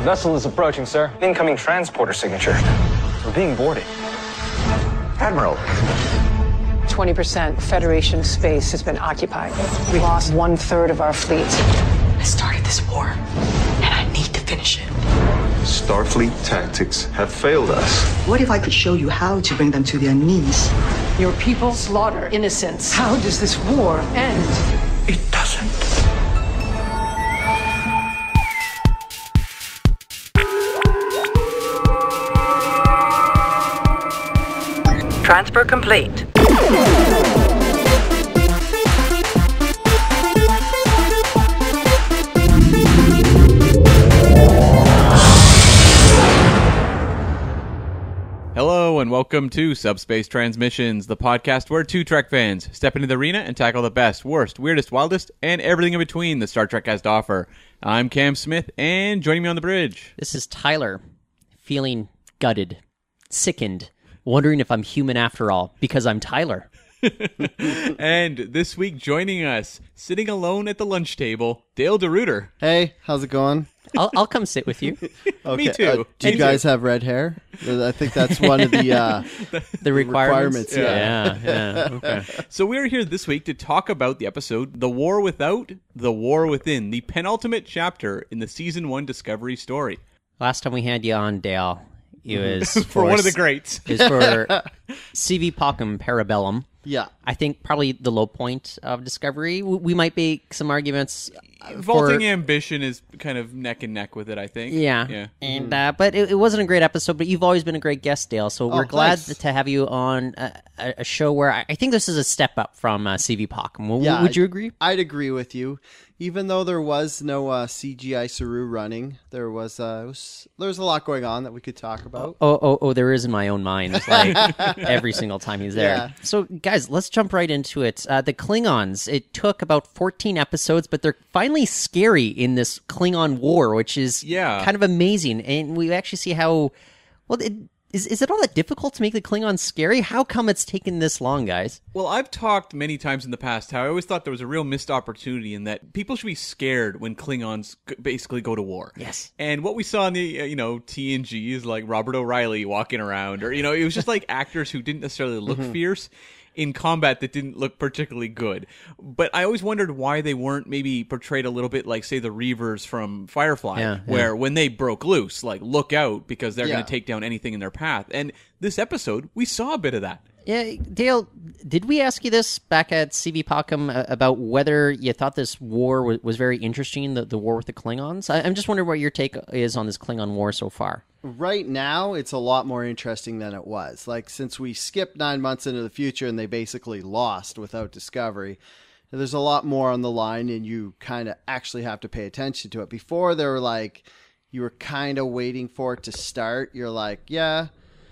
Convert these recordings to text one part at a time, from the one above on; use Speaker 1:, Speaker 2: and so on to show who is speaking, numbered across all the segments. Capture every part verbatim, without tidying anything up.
Speaker 1: Vessel is approaching, sir.
Speaker 2: Incoming transporter signature. We're being boarded. Admiral.
Speaker 3: twenty percent Federation space has been occupied. We lost one third of our fleet.
Speaker 4: I started this war, and I need to finish it.
Speaker 5: Starfleet tactics have failed us.
Speaker 6: What if I could show you how to bring them to their knees?
Speaker 3: Your people slaughter innocents. How does this war end?
Speaker 2: It doesn't.
Speaker 4: Transfer complete.
Speaker 7: Hello and welcome to Subspace Transmissions, the podcast where two Trek fans step into the arena and tackle the best, worst, weirdest, wildest, and everything in between the Star Trek has to offer. I'm Cam Smith, and joining me on the bridge...
Speaker 8: This is Tyler, feeling gutted, sickened, wondering if I'm human after all, because I'm Tyler.
Speaker 7: And this week joining us, sitting alone at the lunch table, Dale DeRuiter.
Speaker 9: Hey, how's it going?
Speaker 8: I'll, I'll come sit with you.
Speaker 9: Okay.
Speaker 7: Me too.
Speaker 9: Uh, do you
Speaker 7: Me
Speaker 9: guys
Speaker 7: too.
Speaker 9: have red hair? I think that's one of the uh,
Speaker 8: The requirements?
Speaker 9: requirements, yeah.
Speaker 8: yeah, yeah, okay.
Speaker 7: So we're here this week to talk about the episode The War Without, The War Within, the penultimate chapter in the Season one Discovery story.
Speaker 8: Last time we had you on, Dale, it was
Speaker 7: For,
Speaker 8: for
Speaker 7: one of the greats.
Speaker 8: It was for C V Pacem Parabellum.
Speaker 9: Yeah.
Speaker 8: I think probably the low point of Discovery. W- We might make some arguments. uh,
Speaker 7: Vaulting
Speaker 8: for,
Speaker 7: Ambition is kind of neck and neck with it, I think.
Speaker 8: Yeah,
Speaker 7: Yeah.
Speaker 8: and uh, but it, it wasn't a great episode. But you've always been a great guest, Dale. So we're
Speaker 9: Oh,
Speaker 8: glad
Speaker 9: thanks.
Speaker 8: to have you on a, a a show where I, I think this is a step up from uh, C V Pacem. W-
Speaker 9: Yeah,
Speaker 8: would you
Speaker 9: I-
Speaker 8: agree?
Speaker 9: I'd agree with you. Even though there was no uh, C G I Saru running, there was, uh, it was there was a lot going on that we could talk about.
Speaker 8: Oh, oh, oh! There is in my own mind. It's like every single time he's there.
Speaker 9: Yeah.
Speaker 8: So, guys, let's jump right into it. Uh, the Klingons. It took about fourteen episodes, but they're finally scary in this Klingon war, which is
Speaker 7: Yeah.
Speaker 8: kind of amazing. And we actually see how well it, is. Is it all that difficult to make the Klingons scary? How come it's taken this long, guys?
Speaker 7: Well, I've talked many times in the past how I always thought there was a real missed opportunity in that people should be scared when Klingons g- basically go to war.
Speaker 8: Yes.
Speaker 7: And what we saw in the, uh, you know, T N G is like Robert O'Reilly walking around, or, you know, it was just like actors who didn't necessarily look fierce in combat that didn't look particularly good. But I always wondered why they weren't maybe portrayed a little bit like, say, the Reavers from Firefly,
Speaker 8: Yeah, yeah.
Speaker 7: where when they broke loose, like, look out because they're
Speaker 9: Yeah.
Speaker 7: going to take down anything in their path. And this episode, we saw a bit of that.
Speaker 8: Yeah, Dale, did we ask you this back at C V Pacem uh, about whether you thought this war was, was very interesting, the, the war with the Klingons? I, I'm just wondering what your take is on this Klingon war so far.
Speaker 9: Right now, it's a lot more interesting than it was. Like, since we skipped nine months into the future and they basically lost without Discovery, there's a lot more on the line and you kind of actually have to pay attention to it. Before, they were like, you were kind of waiting for it to start. You're like, yeah,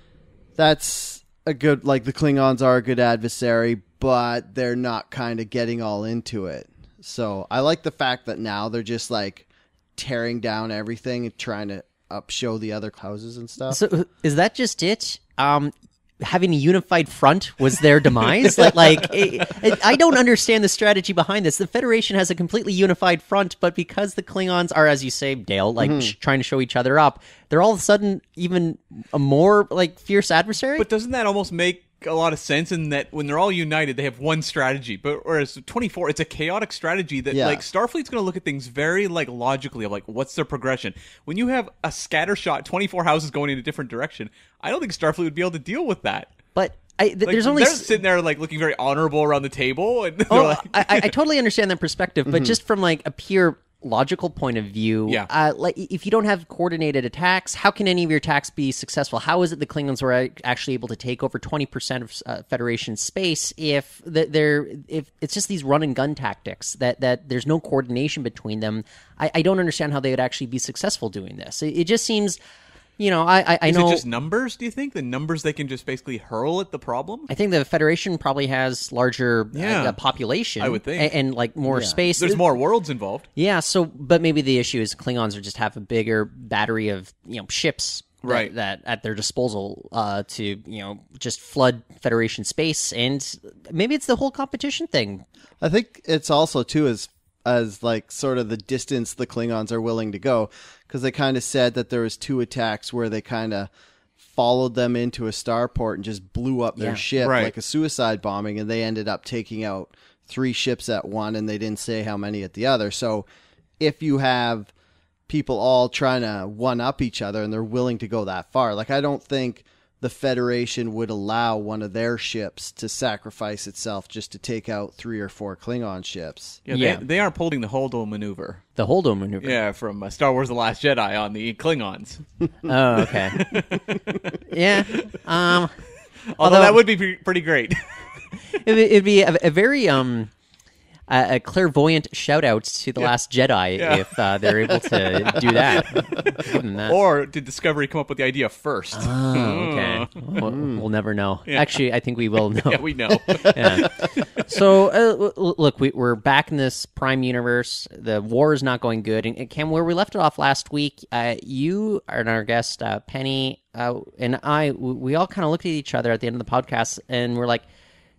Speaker 9: that's a good, like, the Klingons are a good adversary, but they're not kind of getting all into it. So I like the fact that now they're just, like, tearing down everything and trying to up show the other houses and stuff.
Speaker 8: So is that just it? Um, having a unified front was their demise? like, like it, it, I don't understand the strategy behind this. The Federation has a completely unified front, but because the Klingons are, as you say, Dale, like
Speaker 9: Mm-hmm.
Speaker 8: sh- trying to show each other up, they're all of a sudden even a more like fierce adversary.
Speaker 7: But doesn't that almost make a lot of sense in that when they're all united, they have one strategy? But whereas twenty-four, it's a chaotic strategy that
Speaker 9: Yeah.
Speaker 7: like Starfleet's going to look at things very like logically of like what's their progression. When you have a scattershot, twenty-four houses going in a different direction, I don't think Starfleet would be able to deal with that.
Speaker 8: but I, th-
Speaker 7: Like,
Speaker 8: there's only
Speaker 7: they're
Speaker 8: s-
Speaker 7: sitting there like looking very honorable around the table, and they're
Speaker 8: Oh,
Speaker 7: like,
Speaker 8: I, I I totally understand that perspective, but just from like a pure logical point of view,
Speaker 7: Yeah.
Speaker 8: uh, like if you don't have coordinated attacks, how can any of your attacks be successful? How is it the Klingons were ac- actually able to take over twenty percent of uh, Federation space if th- they're if it's just these run and gun tactics that that there's no coordination between them? I, I don't understand how they would actually be successful doing this. It, it just seems. You know, I I, I
Speaker 7: is
Speaker 8: know.
Speaker 7: it just numbers? Do you think the numbers they can just basically hurl at the problem?
Speaker 8: I think the Federation probably has larger
Speaker 7: Yeah.
Speaker 8: uh, population.
Speaker 7: I would think.
Speaker 8: and, and like more space.
Speaker 7: There's more worlds involved.
Speaker 8: Yeah, so but maybe the issue is Klingons are just have a bigger battery of you know ships that-
Speaker 7: Right.
Speaker 8: that, at their disposal uh, to you know just flood Federation space, and maybe it's the whole competition thing.
Speaker 9: I think it's also too is as like sort of the distance the Klingons are willing to go, because they kind of said that there was two attacks where they kind of followed them into a starport and just blew up their
Speaker 8: Yeah.
Speaker 9: ship
Speaker 7: Right.
Speaker 9: like a suicide bombing, and they ended up taking out three ships at one, and they didn't say how many at the other. So if you have people all trying to one up each other and they're willing to go that far, like I don't think the Federation would allow one of their ships to sacrifice itself just to take out three or four Klingon ships.
Speaker 7: Yeah,
Speaker 8: Yeah.
Speaker 7: They, they are pulling the Holdo maneuver.
Speaker 8: The Holdo maneuver.
Speaker 7: Yeah, from uh, Star Wars: The Last Jedi on the Klingons.
Speaker 8: Oh, okay. yeah. Um,
Speaker 7: Although,
Speaker 8: Although-
Speaker 7: that would be pre- pretty great.
Speaker 8: It'd, it'd be a, a very um a, a clairvoyant shout out to the Last Jedi
Speaker 7: Yeah.
Speaker 8: if uh, they're able to do that. Give them that.
Speaker 7: Or did Discovery come up with the idea first?
Speaker 8: Oh, okay. We'll, we'll never know.
Speaker 7: Yeah.
Speaker 8: Actually, I think we will know.
Speaker 7: Yeah, we know.
Speaker 8: Yeah. So, uh, l- look, we, we're back in this Prime universe. The war is not going good. And, and Cam, where we left it off last week, uh, you and our guest, uh, Penny, uh, and I, w- we all kind of looked at each other at the end of the podcast, and we're like,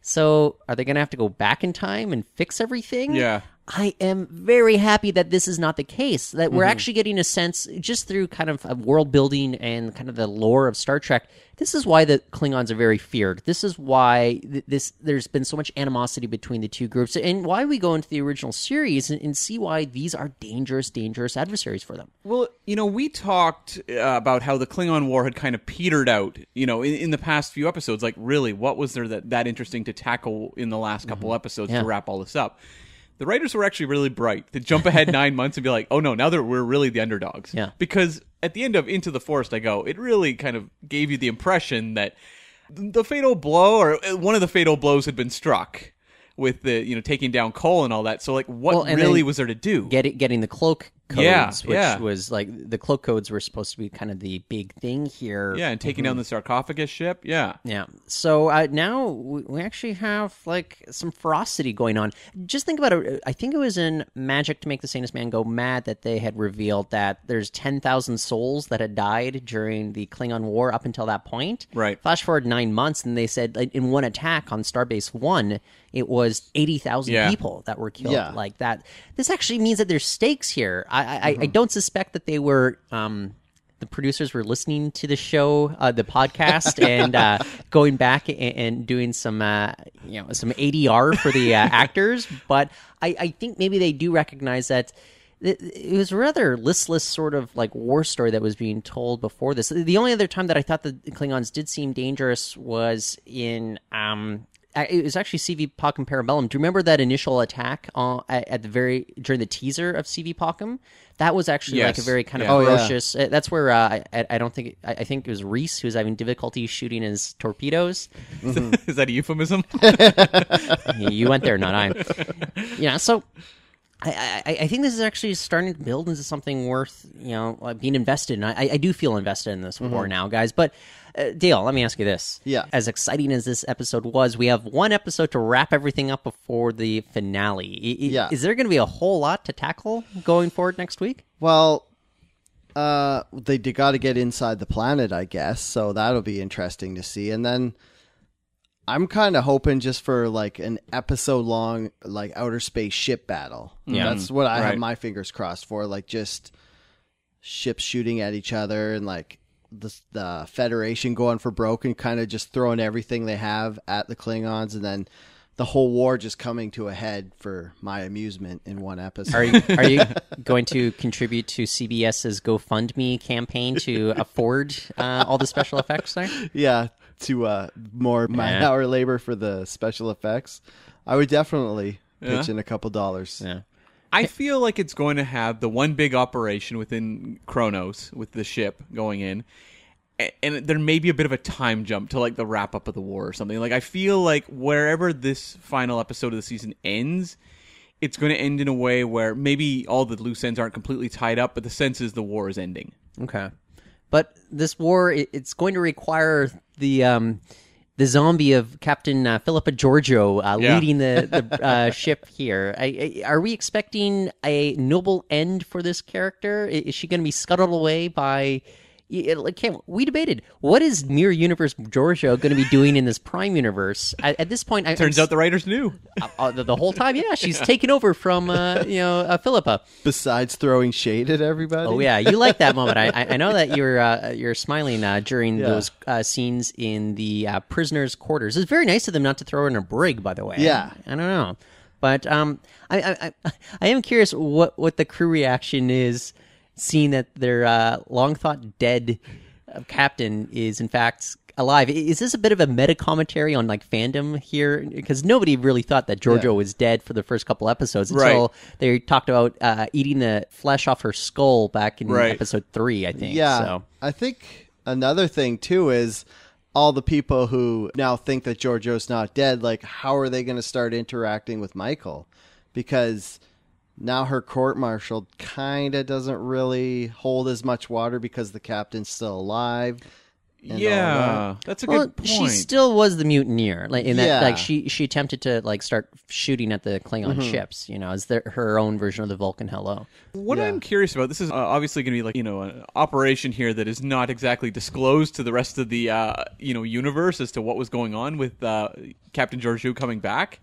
Speaker 8: so are they going to have to go back in time and fix everything?
Speaker 7: Yeah.
Speaker 8: I am very happy that this is not the case, that we're actually getting a sense just through kind of uh, world building and kind of the lore of Star Trek. This is why the Klingons are very feared. This is why th- this there's been so much animosity between the two groups, and why we go into the original series and, and see why these are dangerous, dangerous adversaries for them.
Speaker 7: Well, you know, we talked uh, about how the Klingon War had kind of petered out, you know, in, in the past few episodes. Like, really, what was there that, that interesting to tackle in the last couple episodes
Speaker 8: Yeah.
Speaker 7: to wrap all this up? The writers were actually really bright to jump ahead nine months and be like, oh, no, now that we're really the underdogs.
Speaker 8: Yeah.
Speaker 7: Because at the end of Into the Forest I Go, it really kind of gave you the impression that the fatal blow, or one of the fatal blows had been struck with the, you know, taking down Cole and all that. So, like, what
Speaker 8: Well, and
Speaker 7: really
Speaker 8: then
Speaker 7: was there to do?
Speaker 8: Get, getting the cloak codes,
Speaker 7: Yeah,
Speaker 8: which
Speaker 7: yeah.
Speaker 8: was like the cloak codes were supposed to be kind of the big thing here.
Speaker 7: Yeah, and taking down the sarcophagus ship. Yeah.
Speaker 8: Yeah. So uh, now we we actually have like some ferocity going on. Just think about it. I think it was in Magic to Make the Sanest Man Go Mad that they had revealed that there's ten thousand souls that had died during the Klingon War up until that point.
Speaker 7: Right.
Speaker 8: Flash forward nine months, and they said like, in one attack on Starbase One, it was eighty thousand
Speaker 7: Yeah.
Speaker 8: people that were killed.
Speaker 9: Yeah.
Speaker 8: Like that. This actually means that there's stakes here. I I, I don't suspect that they were. Um, the producers were listening to the show, uh, the podcast, and uh, going back and, and doing some, uh, you know, some A D R for the uh, actors. But I, I think maybe they do recognize that it, it was a rather listless sort of like war story that was being told before this. The only other time that I thought the Klingons did seem dangerous was in. Um, It was actually C V Pacem Parabellum. Do you remember that initial attack uh, at, at the very during the teaser of C V Pacem? That was actually
Speaker 7: Yes.
Speaker 8: like a very kind of
Speaker 7: Yeah.
Speaker 9: Oh, yeah.
Speaker 8: ferocious. uh, That's where uh, I, I don't think I, I think it was Reese who was having difficulty shooting his torpedoes.
Speaker 7: Is that a euphemism?
Speaker 8: You went there, not I. Yeah, so I, I, I think this is actually starting to build into something worth you know like being invested in. I, I do feel invested in this war now, guys. But uh, Dale, let me ask you this:
Speaker 9: Yeah.
Speaker 8: as exciting as this episode was, we have one episode to wrap everything up before the finale. I- I-
Speaker 9: Yeah.
Speaker 8: is there going to be a whole lot to tackle going forward next week?
Speaker 9: Well, uh, they got to get inside the planet, I guess. So that'll be interesting to see. And then I'm kind of hoping just for like an episode long, like outer space ship battle.
Speaker 8: Yeah.
Speaker 9: That's what I
Speaker 7: Right.
Speaker 9: have my fingers crossed for. Like just ships shooting at each other and like the, the Federation going for broke and kind of just throwing everything they have at the Klingons, and then the whole war just coming to a head for my amusement in one episode.
Speaker 8: Are you are you going to contribute to CBS's GoFundMe campaign to afford uh, all the special effects there?
Speaker 9: Yeah, to uh, more man hour labor for the special effects. I would definitely pitch
Speaker 7: Yeah.
Speaker 9: in a couple dollars.
Speaker 8: Yeah.
Speaker 7: I feel like it's going to have the one big operation within Kronos with the ship going in, a- and there may be a bit of a time jump to like the wrap up of the war or something. Like I feel like wherever this final episode of the season ends, it's going to end in a way where maybe all the loose ends aren't completely tied up, but the sense is the war is ending.
Speaker 8: Okay. But this war, it, it's going to require the um, the zombie of Captain uh, Philippa Giorgio uh,
Speaker 7: Yeah.
Speaker 8: leading the, the uh, ship here. I, I, are we expecting a noble end for this character? I- Is she going to be scuttled away by, y- like, Cam, we debated what is Mirror Universe Giorgio going to be doing in this Prime universe. At, at this point, I,
Speaker 7: Turns
Speaker 8: I'm,
Speaker 7: out the writers knew.
Speaker 8: uh, uh, the, the whole time, yeah, she's taken over from uh, you know uh, Philippa.
Speaker 9: Besides throwing shade at everybody.
Speaker 8: Oh yeah, you like that moment. I, I I know that you're uh, you're smiling uh, during
Speaker 9: Yeah.
Speaker 8: those uh, scenes in the uh, prisoners' quarters. It's very nice of them not to throw her in a brig, by the way.
Speaker 9: Yeah.
Speaker 8: I, I don't know, but um, I, I I I am curious what what the crew reaction is, seeing that their uh, long thought dead uh, captain is in fact alive. Is this a bit of a meta commentary on like fandom here? Because nobody really thought that Giorgio
Speaker 9: Yeah.
Speaker 8: was dead for the first couple episodes until
Speaker 7: Right.
Speaker 8: they talked about uh, eating the flesh off her skull back in
Speaker 7: Right.
Speaker 8: episode three, I think.
Speaker 9: Yeah.
Speaker 8: So.
Speaker 9: I think another thing too is all the people who now think that Giorgio's not dead, like how are they going to start interacting with Michael? Because now her court-martial kind of doesn't really hold as much water because the captain's still alive. and all
Speaker 7: Yeah, that's a
Speaker 8: Well,
Speaker 7: good point.
Speaker 8: she still was the mutineer, like in that,
Speaker 9: Yeah.
Speaker 8: like she she attempted to like start shooting at the Klingon
Speaker 7: Mm-hmm.
Speaker 8: ships, you know, as their, her own version of the Vulcan hello.
Speaker 7: What
Speaker 9: Yeah.
Speaker 7: I'm curious about, this is uh, obviously going to be like, you know, an operation here that is not exactly disclosed to the rest of the, uh, you know, universe as to what was going on with uh, Captain Georgiou coming back.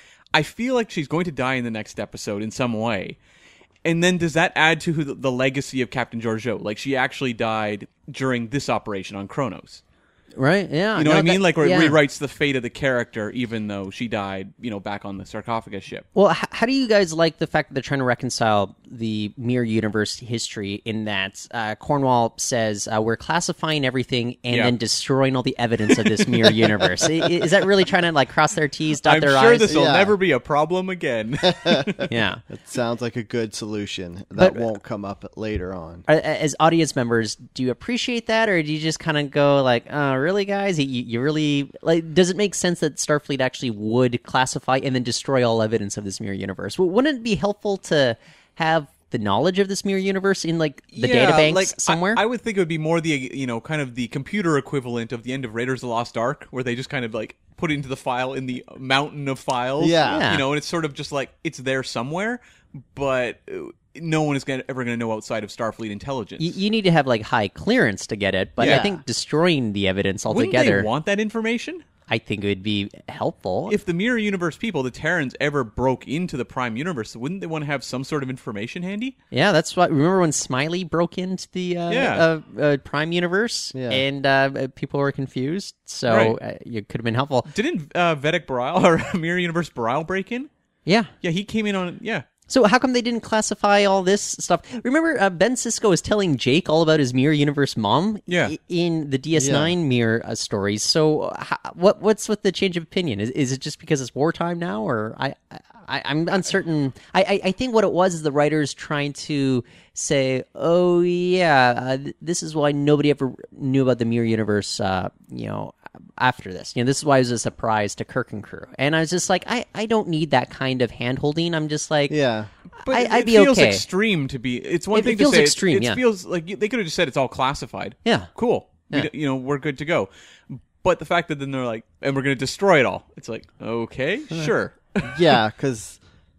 Speaker 7: I feel like she's going to die in the next episode in some way. And then does that add to who the, the legacy of Captain Georgiou? Like, she actually died during this operation on Kronos.
Speaker 8: Right? Yeah.
Speaker 7: You know
Speaker 8: no,
Speaker 7: what I mean?
Speaker 8: that-
Speaker 7: Like, where
Speaker 8: yeah.
Speaker 7: it rewrites the fate of the character, even though she died, you know, back on the sarcophagus ship.
Speaker 8: Well, h- how do you guys like the fact that they're trying to reconcile the Mirror Universe history in that uh, Cornwall says uh, we're classifying everything and
Speaker 7: Yeah.
Speaker 8: then destroying all the evidence of this Mirror Universe? I- Is that really trying to like cross their T's, dot
Speaker 7: I'm
Speaker 8: their
Speaker 7: sure
Speaker 8: I's?
Speaker 7: this will
Speaker 9: Yeah.
Speaker 7: never be a problem again.
Speaker 8: Yeah.
Speaker 9: It sounds like a good solution
Speaker 8: But-
Speaker 9: that won't come up later on.
Speaker 8: Are- As audience members, do you appreciate that, or do you just kind of go like, "Oh, really, guys? You, you really like?" Does it make sense that Starfleet actually would classify and then destroy all evidence of this Mirror Universe? W- Wouldn't it be helpful to have the knowledge of this Mirror Universe in like the
Speaker 7: Yeah,
Speaker 8: databanks
Speaker 7: like,
Speaker 8: somewhere?
Speaker 7: I, I would think it would be more the, you know, kind of the computer equivalent of the end of Raiders of the Lost Ark, where they just kind of like put it into the file in the mountain of files.
Speaker 9: Yeah.
Speaker 8: Yeah.
Speaker 7: You know, and it's sort of just like it's there somewhere, but uh, no one is gonna, ever going to know outside of Starfleet intelligence.
Speaker 8: you, you need to have like high clearance to get it, but I
Speaker 7: Yeah.
Speaker 8: think destroying the evidence
Speaker 7: Wouldn't
Speaker 8: altogether,
Speaker 7: they want that information?
Speaker 8: I think it would be helpful.
Speaker 7: If the Mirror Universe people, the Terrans, ever broke into the Prime Universe, wouldn't they want to have some sort of information handy?
Speaker 8: Yeah, that's what. Remember when Smiley broke into the uh,
Speaker 7: Yeah.
Speaker 8: uh, uh, Prime universe,
Speaker 9: Yeah.
Speaker 8: and uh, people were confused. So
Speaker 7: Right.
Speaker 8: uh, it could have been helpful.
Speaker 7: Didn't uh, Vedic Baral or Mirror Universe Baral break in?
Speaker 8: Yeah.
Speaker 7: Yeah, he came in on. Yeah.
Speaker 8: So how come they didn't classify all this stuff? Remember, uh, Ben Sisko was telling Jake all about his Mirror Universe mom.
Speaker 7: Yeah.
Speaker 8: i- in the D S nine Mirror uh, stories. So uh, how, what what's with the change of opinion? Is is it just because it's wartime now, or I? I, I'm uncertain. I, I, I think what it was is the writers trying to say, "Oh yeah, uh, th- this is why nobody ever knew about the Mirror Universe." Uh, you know, after this, you know, this is why it was a surprise to Kirk and crew. And I was just like, I, I don't need that kind of hand holding. I'm just like,
Speaker 9: Yeah.
Speaker 7: But
Speaker 8: I,
Speaker 7: it,
Speaker 8: I'd
Speaker 7: it
Speaker 8: be
Speaker 7: feels
Speaker 8: okay.
Speaker 7: extreme to be. It's one
Speaker 8: It-
Speaker 7: thing
Speaker 8: it feels
Speaker 7: to say.
Speaker 8: extreme,
Speaker 7: It,
Speaker 8: yeah.
Speaker 7: feels like you- they could have just said it's all classified.
Speaker 8: Yeah.
Speaker 7: Cool. We
Speaker 8: Yeah.
Speaker 7: d- you know, we're good to go. But the fact that then they're like, and we're going to destroy it all. It's like, okay, sure.
Speaker 9: Yeah, because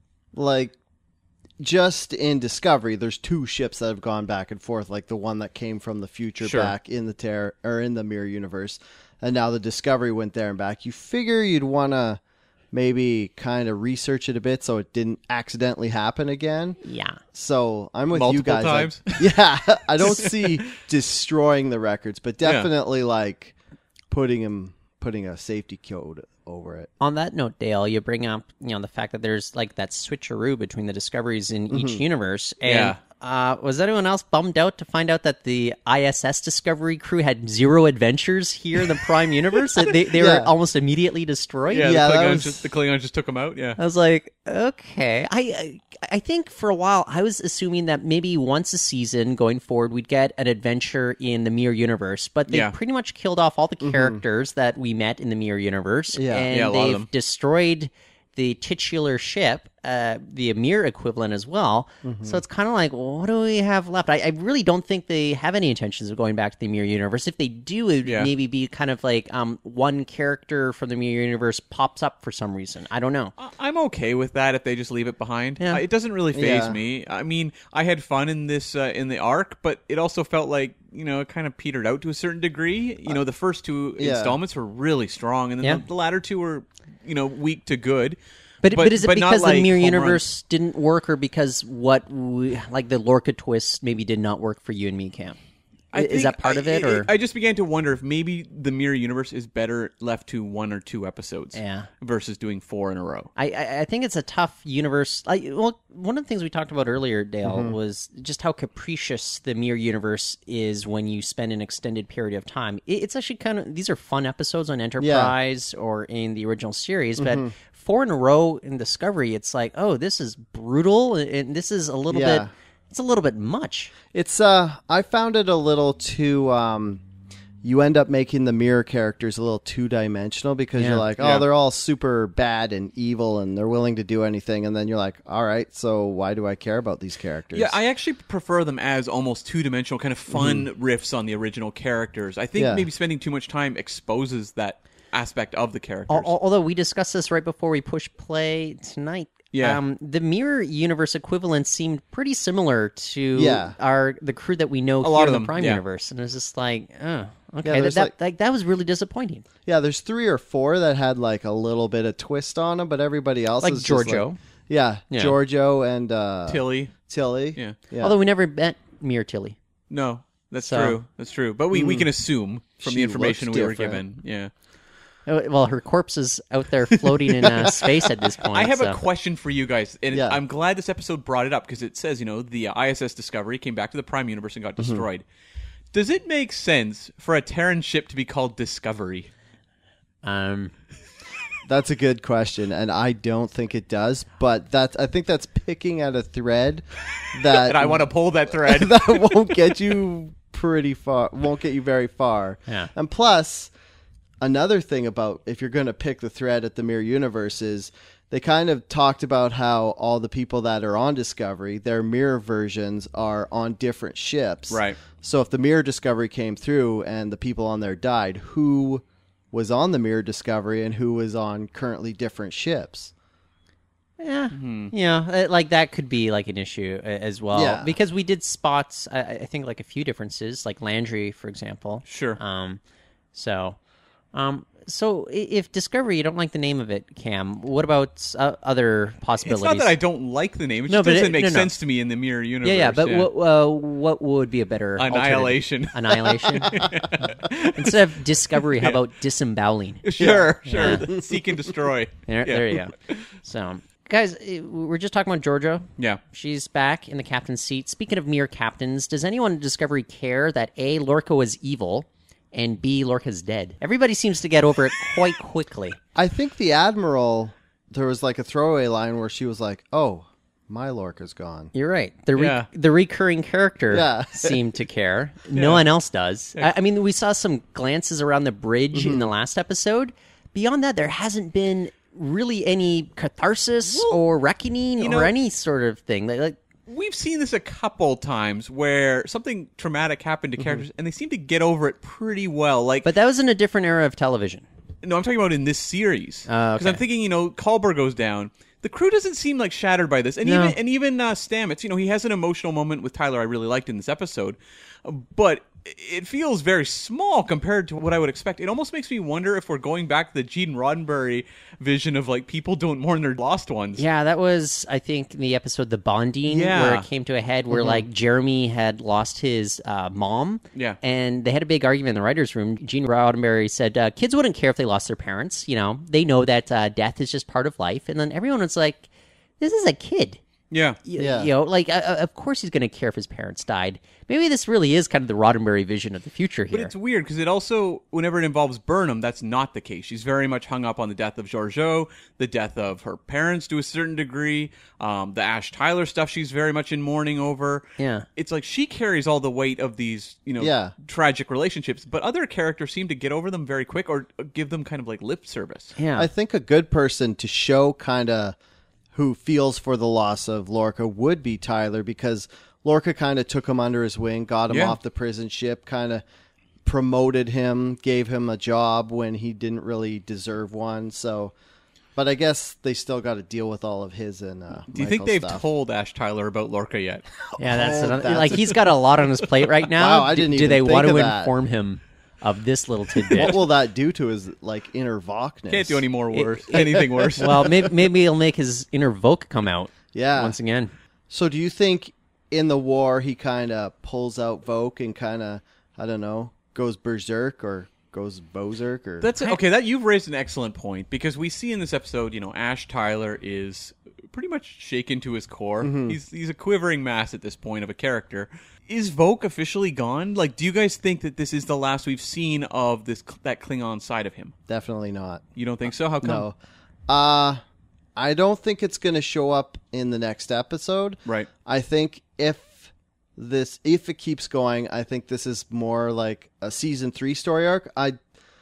Speaker 9: like just in Discovery, there's two ships that have gone back and forth, like the one that came from the future
Speaker 7: Sure.
Speaker 9: back in the Terror or in the Mirror Universe, and now the Discovery went there and back. You figure you'd want to maybe kind of research it a bit so it didn't accidentally happen again.
Speaker 8: yeah.
Speaker 9: So I'm with you
Speaker 7: Multiple
Speaker 9: guys. like-
Speaker 7: times?
Speaker 9: yeah, I don't see destroying the records, but
Speaker 7: Yeah.
Speaker 9: definitely like putting him putting a safety code over it.
Speaker 8: On that note, Dale, you bring up, you know, the fact that there's like that switcheroo between the discoveries in each universe. And
Speaker 7: Yeah.
Speaker 8: uh, was anyone else bummed out to find out that the I S S Discovery crew had zero adventures here in the Prime universe? That they they
Speaker 9: Yeah.
Speaker 8: were almost immediately destroyed?
Speaker 7: Yeah,
Speaker 9: Yeah,
Speaker 7: the,
Speaker 9: that
Speaker 7: Klingons
Speaker 9: was-
Speaker 7: just, the Klingons just took them out. Yeah.
Speaker 8: I was like, okay. I, I I think for a while I was assuming that maybe once a season going forward we'd get an adventure in the Mirror Universe, but they
Speaker 7: Yeah.
Speaker 8: pretty much killed off all the characters that we met in the Mirror Universe,
Speaker 9: Yeah.
Speaker 8: and
Speaker 7: Yeah, a lot of
Speaker 8: they've
Speaker 7: them.
Speaker 8: destroyed the titular ship, uh, the Amir equivalent as well. So it's kind of like, well, what do we have left? I, I really don't think they have any intentions of going back to the Mirror Universe. If they do, it would
Speaker 7: Yeah.
Speaker 8: maybe be kind of like um, one character from the Mirror Universe pops up for some reason. I don't know.
Speaker 7: I- I'm okay with that if they just leave it behind.
Speaker 8: Yeah.
Speaker 7: Uh, It doesn't really phase
Speaker 9: Yeah.
Speaker 7: me. I mean, I had fun in this uh, in the arc, but it also felt like you know, it kind of petered out to a certain degree. You know, the first two
Speaker 9: yeah.
Speaker 7: installments were really strong, and then
Speaker 8: Yeah.
Speaker 7: the, the latter two were, you know, weak to good.
Speaker 8: But, but is it
Speaker 7: but not
Speaker 8: because
Speaker 7: like
Speaker 8: the mirror
Speaker 7: home
Speaker 8: universe didn't work, or because what we, like the Lorca twist maybe did not work for you and me, Cam?
Speaker 7: I
Speaker 8: Is
Speaker 7: think
Speaker 8: that part
Speaker 7: I,
Speaker 8: of it, or
Speaker 7: I just began to wonder if maybe the mirror universe is better left to one or two episodes,
Speaker 8: Yeah.
Speaker 7: versus doing four in a row.
Speaker 8: I, I I think it's a tough universe. I, well, one of the things we talked about earlier, Dale,
Speaker 7: Mm-hmm.
Speaker 8: was just how capricious the mirror universe is when you spend an extended period of time. It, it's actually kind of, these are fun episodes on Enterprise or in the original series, but
Speaker 9: Mm-hmm.
Speaker 8: four in a row in Discovery, it's like, oh, this is brutal, and this is a little
Speaker 9: Yeah.
Speaker 8: bit, it's a little bit much.
Speaker 9: It's uh I found it a little too um you end up making the mirror characters a little two dimensional because
Speaker 8: Yeah.
Speaker 9: you're like, oh,
Speaker 7: Yeah.
Speaker 9: they're all super bad and evil and they're willing to do anything, and then you're like, all right, so why do I care about these characters?
Speaker 7: Yeah, I actually prefer them as almost two-dimensional, kind of fun riffs on the original characters. I think
Speaker 9: Yeah.
Speaker 7: maybe spending too much time exposes that aspect of the characters.
Speaker 8: Al- al- Although we discussed this right before we push play tonight.
Speaker 7: Yeah.
Speaker 8: Um, the mirror universe equivalent seemed pretty similar to
Speaker 9: Yeah.
Speaker 8: our the crew that we know
Speaker 7: A
Speaker 8: here
Speaker 7: lot
Speaker 8: in
Speaker 7: of
Speaker 8: the
Speaker 7: them,
Speaker 8: Prime
Speaker 7: yeah.
Speaker 8: universe, and it was just like, oh, okay, that,
Speaker 9: there's
Speaker 8: that,
Speaker 9: like-
Speaker 8: like, that was really disappointing.
Speaker 9: Yeah, there's three or four that had like a little bit of twist on them, but everybody else
Speaker 8: Like
Speaker 9: is just
Speaker 8: Giorgio.
Speaker 9: like- yeah,
Speaker 8: Yeah.
Speaker 9: Giorgio and uh,
Speaker 7: Tilly.
Speaker 9: Tilly.
Speaker 7: Yeah.
Speaker 9: yeah.
Speaker 8: Although we never met Mirror Tilly.
Speaker 7: No, that's
Speaker 8: So-
Speaker 7: true. That's true. But we, we can assume from
Speaker 9: She
Speaker 7: the information
Speaker 9: looks
Speaker 7: we were
Speaker 9: different.
Speaker 7: given. Yeah.
Speaker 8: Oh, well, her corpse is out there floating in uh, space at this point.
Speaker 7: I have
Speaker 8: so.
Speaker 7: a question for you guys, and
Speaker 9: Yeah.
Speaker 7: I'm glad this episode brought it up because it says, you know, the uh, I S S Discovery came back to the Prime Universe and got
Speaker 9: Mm-hmm.
Speaker 7: destroyed. Does it make sense for a Terran ship to be called Discovery?
Speaker 8: Um,
Speaker 9: That's a good question, and I don't think it does. But that's I think that's picking at a thread that
Speaker 7: And I want to pull that thread.
Speaker 9: that won't get you pretty far. Won't get you very far.
Speaker 8: Yeah.
Speaker 9: And plus, another thing about if you're going to pick the thread at the Mirror Universe is they kind of talked about how all the people that are on Discovery, their mirror versions are on different ships.
Speaker 7: Right.
Speaker 9: So if the Mirror Discovery came through and the people on there died, who was on the Mirror Discovery and who was on currently different ships?
Speaker 8: yeah, yeah, uh, like that could be like an issue uh, as well.
Speaker 9: Yeah.
Speaker 8: Because we did spots, I, I think, like a few differences, like Landry, for example.
Speaker 7: Sure.
Speaker 8: Um, so, um, so i- if Discovery, you don't like the name of it, Cam, what about uh, other
Speaker 7: It's
Speaker 8: possibilities?
Speaker 7: not that I don't like the name. It
Speaker 8: No,
Speaker 7: just
Speaker 8: but
Speaker 7: doesn't
Speaker 8: it-
Speaker 7: make
Speaker 8: no, no.
Speaker 7: sense to me in the Mirror Universe.
Speaker 8: Yeah, yeah, but What, uh, what would be a better
Speaker 7: Annihilation.
Speaker 8: alternative? Annihilation. Instead of Discovery, how about Disemboweling?
Speaker 7: Sure, sure. Seek and destroy.
Speaker 8: There,
Speaker 7: Yeah.
Speaker 8: there you go. So, guys, eh, we're just talking about Giorgio.
Speaker 7: Yeah.
Speaker 8: She's back in the captain's seat. Speaking of mere captains, does anyone in Discovery care that A, Lorca was evil, and B, Lorca's dead? Everybody seems to get over it quite quickly.
Speaker 9: I think the Admiral, there was like a throwaway line where she was like, oh, my Lorca's gone.
Speaker 8: You're right. The re-
Speaker 7: Yeah.
Speaker 8: the recurring character
Speaker 9: Yeah.
Speaker 8: seemed to care. No one else does. I, I mean, we saw some glances around the bridge in the last episode. Beyond that, there hasn't been really any catharsis or reckoning
Speaker 7: you
Speaker 8: or
Speaker 7: know-
Speaker 8: any sort of thing. Like, like
Speaker 7: We've seen this a couple times where something traumatic happened to characters and they seem to get over it pretty well. Like,
Speaker 8: but that was in a different era of television.
Speaker 7: no, I'm talking about in this series.
Speaker 8: Oh,
Speaker 7: Because
Speaker 8: okay.
Speaker 7: I'm thinking, you know, Culber goes down. The crew doesn't seem like shattered by this, and
Speaker 8: No.
Speaker 7: even and even uh, Stamets, you know, he has an emotional moment with Tyler I really liked in this episode, uh, but it feels very small compared to what I would expect. It almost makes me wonder if we're going back to the Gene Roddenberry vision of like people don't mourn their lost ones.
Speaker 8: Yeah, that was, I think, in the episode The Bonding,
Speaker 7: Yeah.
Speaker 8: where it came to a head where, like, Jeremy had lost his uh, mom.
Speaker 7: Yeah.
Speaker 8: And they had a big argument in the writer's room. Gene Roddenberry said, uh, kids wouldn't care if they lost their parents. You know, they know that uh, death is just part of life. And then everyone was like, this is a kid.
Speaker 7: Yeah.
Speaker 8: Y-
Speaker 9: Yeah.
Speaker 8: You know, like, uh, of course he's going to care if his parents died. Maybe this really is kind of the Roddenberry vision of the future here.
Speaker 7: But it's weird because it also, whenever it involves Burnham, that's not the case. She's very much hung up on the death of Georgiou, the death of her parents to a certain degree, um, the Ash Tyler stuff she's very much in mourning over.
Speaker 8: Yeah.
Speaker 7: It's like she carries all the weight of these, you know,
Speaker 9: Yeah.
Speaker 7: tragic relationships, but other characters seem to get over them very quick or give them kind of like lip service.
Speaker 8: yeah.
Speaker 9: I think a good person to show kind of who feels for the loss of Lorca would be Tyler, because Lorca kind of took him under his wing, got him
Speaker 7: Yeah.
Speaker 9: off the prison ship, kind of promoted him, gave him a job when he didn't really deserve one. So But I guess they still got to deal with all of his and uh,
Speaker 7: Do you think
Speaker 9: Michael's
Speaker 7: they've
Speaker 9: stuff.
Speaker 7: told Ash Tyler about Lorca yet?
Speaker 8: Yeah, that's,
Speaker 9: Oh,
Speaker 8: another,
Speaker 9: that's
Speaker 8: like
Speaker 9: a-
Speaker 8: he's got a lot on his plate right now.
Speaker 9: Wow, I
Speaker 8: do,
Speaker 9: didn't
Speaker 8: do
Speaker 9: even
Speaker 8: they
Speaker 9: think
Speaker 8: want to
Speaker 9: of that.
Speaker 8: inform him of this little tidbit?
Speaker 9: What will that do to his like inner Vokness?
Speaker 7: Can't do any more worse. Anything worse.
Speaker 8: Well, maybe, maybe he'll make his inner Voke come out.
Speaker 9: Yeah.
Speaker 8: Once again.
Speaker 9: So do you think in the war he kind of pulls out Voke and kind of, I don't know, goes berserk or goes bozerk or
Speaker 7: That's okay. That you've raised an excellent point because we see in this episode, you know, Ash Tyler is pretty much shaken to his core.
Speaker 9: Mm-hmm.
Speaker 7: He's he's a quivering mass at this point of a character. Is Voke officially gone? Like, do you guys think that this is the last we've seen of this that Klingon side of him?
Speaker 9: definitely not.
Speaker 7: You don't think so? How come?
Speaker 9: No. Uh I don't think it's going to show up in the next episode.
Speaker 7: Right.
Speaker 9: I think if this if it keeps going, I think this is more like a season three story arc. I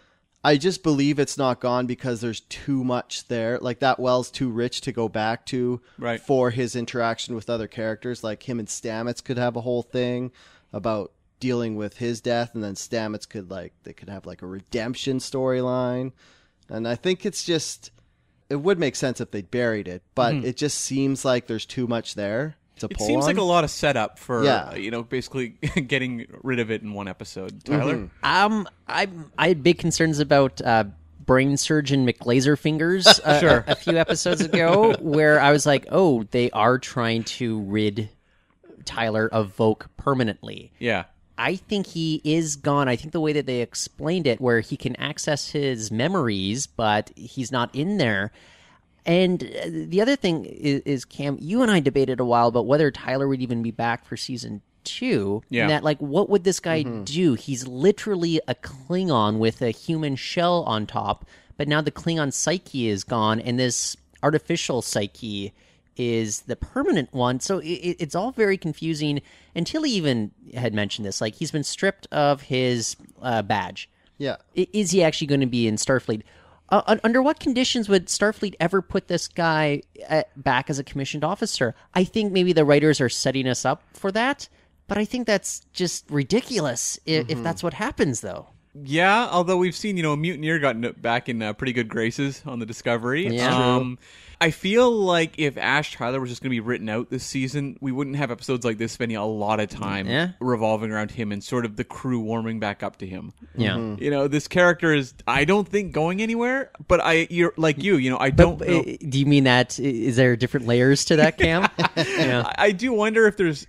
Speaker 9: I just believe it's not gone because there's too much there. Like that well's too rich to go back to
Speaker 7: Right.
Speaker 9: for his interaction with other characters. Like him and Stamets could have a whole thing about dealing with his death, and then Stamets could like they could have like a redemption storyline. And I think it's just it would make sense if they buried it, but it just seems like there's too much there to
Speaker 7: It
Speaker 9: pull
Speaker 7: seems
Speaker 9: on.
Speaker 7: like a lot of setup for,
Speaker 9: Yeah.
Speaker 7: uh, you know, basically getting rid of it in one episode. Tyler?
Speaker 9: Mm-hmm.
Speaker 8: Um, I I had big concerns about uh, brain surgeon McLaserfingers uh,
Speaker 7: Sure.
Speaker 8: a, a few episodes ago, where I was like, oh, they are trying to rid Tyler of Voke permanently.
Speaker 7: Yeah.
Speaker 8: I think he is gone. I think the way that they explained it, where he can access his memories, but he's not in there. And uh, the other thing is, is, Cam, you and I debated a while about whether Tyler would even be back for season two.
Speaker 7: Yeah.
Speaker 8: And that, like, what would this guy do? He's literally a Klingon with a human shell on top, but now the Klingon psyche is gone, and this artificial psyche is the permanent one. So it, it's all very confusing. And Tilly even had mentioned this. Like, he's been stripped of his uh, badge.
Speaker 9: yeah.
Speaker 8: I- Is he actually going to be in Starfleet? Uh, un- under what conditions would Starfleet ever put this guy uh, back as a commissioned officer? I think maybe the writers are setting us up for that, but I think that's just ridiculous if, if that's what happens, though.
Speaker 7: Yeah, although we've seen, you know, a mutineer got n- back in uh, pretty good graces on the Discovery.
Speaker 8: Yeah.
Speaker 7: Um, I feel like if Ash Tyler was just going to be written out this season, we wouldn't have episodes like this spending a lot of time
Speaker 8: Yeah.
Speaker 7: revolving around him and sort of the crew warming back up to him.
Speaker 8: Yeah.
Speaker 7: You know, this character is, I don't think, going anywhere, but I, you're like you, you know, I don't
Speaker 8: But,
Speaker 7: know.
Speaker 8: uh, do you mean that? I- Is there different layers to that, Cam? yeah.
Speaker 7: I, I do wonder if there's,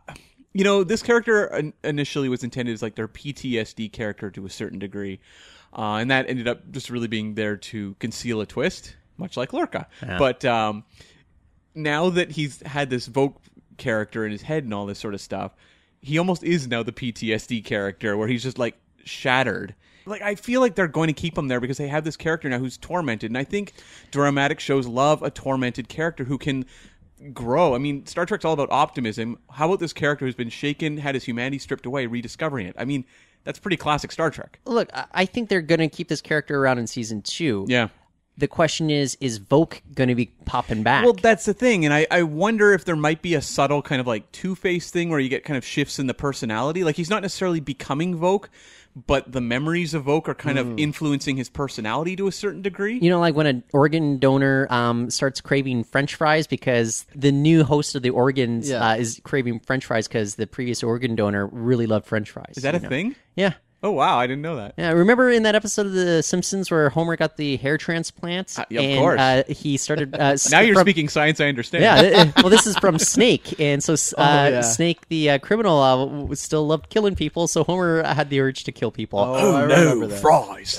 Speaker 7: you know, this character in- initially was intended as like their P T S D character to a certain degree, uh, and that ended up just really being there to conceal a twist, much like Lorca. But um, now that he's had this Vogue character in his head and all this sort of stuff, he almost is now the P T S D character where he's just like shattered. Like, I feel like they're going to keep him there because they have this character now who's tormented, and I think dramatic shows love a tormented character who can grow. I mean, Star Trek's all about optimism. How about this character who's been shaken, had his humanity stripped away, rediscovering it? I mean, that's pretty classic Star Trek.
Speaker 8: Look, I- I think they're going to keep this character around in season two.
Speaker 7: Yeah.
Speaker 8: The question is, is Voke going to be popping back?
Speaker 7: Well, that's the thing, and I, I wonder if there might be a subtle kind of like Two-Face thing where you get kind of shifts in the personality. Like, he's not necessarily becoming Voke, but the memories of Voke are kind of influencing his personality to a certain degree.
Speaker 8: You know, like when an organ donor um, starts craving French fries because the new host of the organs
Speaker 9: Yeah.
Speaker 8: uh, is craving French fries because the previous organ donor really loved French fries.
Speaker 7: Is that a
Speaker 8: you know?
Speaker 7: thing?
Speaker 8: Yeah.
Speaker 7: Oh, wow, I didn't know that.
Speaker 8: Yeah, remember in that episode of The Simpsons where Homer got the hair transplant?
Speaker 7: Uh, yeah, of
Speaker 8: and,
Speaker 7: course.
Speaker 8: Uh, he started... Uh,
Speaker 7: Now you're
Speaker 8: from-
Speaker 7: speaking science, I understand.
Speaker 8: Yeah, th- well, this is from Snake, and so uh,
Speaker 9: yeah.
Speaker 8: Snake, the uh, criminal, uh, w- still loved killing people, so Homer had the urge to kill people.
Speaker 9: Oh, I remember that.
Speaker 7: fries.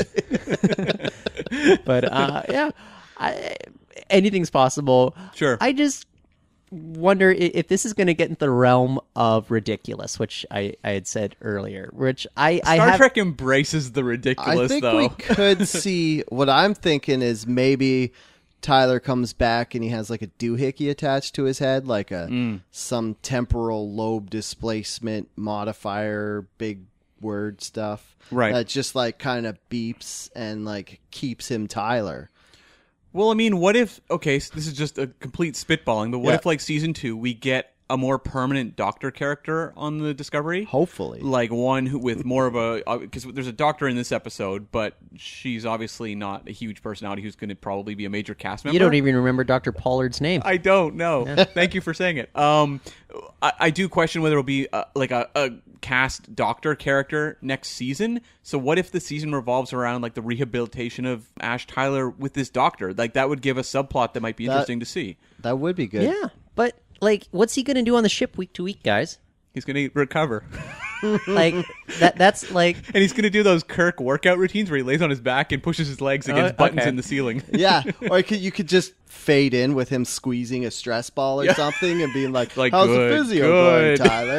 Speaker 8: But uh, yeah, I, anything's possible.
Speaker 7: Sure.
Speaker 8: I just wonder i- if this is going to get into the realm of ridiculous, which I, I had said earlier. Which I I
Speaker 7: Star
Speaker 8: have,
Speaker 7: Trek embraces the ridiculous,
Speaker 9: I think
Speaker 7: though.
Speaker 9: we could see what I'm thinking is maybe Tyler comes back and he has like a doohickey attached to his head, like a
Speaker 7: Mm.
Speaker 9: some temporal lobe displacement modifier, big word stuff.
Speaker 7: Right.
Speaker 9: That just like kind of beeps and like keeps him Tyler.
Speaker 7: Well, I mean, what if, okay, so this is just a complete spitballing, but what
Speaker 9: Yeah.
Speaker 7: if, like, season two, we get a more permanent Doctor character on the Discovery.
Speaker 9: Hopefully.
Speaker 7: Like one who with more of a... Because there's a Doctor in this episode, but she's obviously not a huge personality who's going to probably be a major cast member.
Speaker 8: You don't even remember Doctor Pollard's name.
Speaker 7: I don't know. Thank you for saying it. Um, I, I do question whether it'll be uh, like a, a cast Doctor character next season. So what if the season revolves around like the rehabilitation of Ash Tyler with this Doctor? Like that would give a subplot that might be
Speaker 9: That-
Speaker 7: interesting to see.
Speaker 9: That would be good.
Speaker 8: Yeah, but like, what's he going to do on the ship week to week, guys?
Speaker 7: He's going to recover.
Speaker 8: Like that. That's like.
Speaker 7: And he's going to do those Kirk workout routines where he lays on his back and pushes his legs against
Speaker 8: Oh,
Speaker 7: buttons
Speaker 8: okay.
Speaker 7: in the ceiling.
Speaker 9: Yeah, or you could, you could just fade in with him squeezing a stress ball or
Speaker 7: Yeah.
Speaker 9: something and being like,
Speaker 7: Like,
Speaker 9: how's
Speaker 7: good,
Speaker 9: the physio
Speaker 7: good."
Speaker 9: going, Tyler?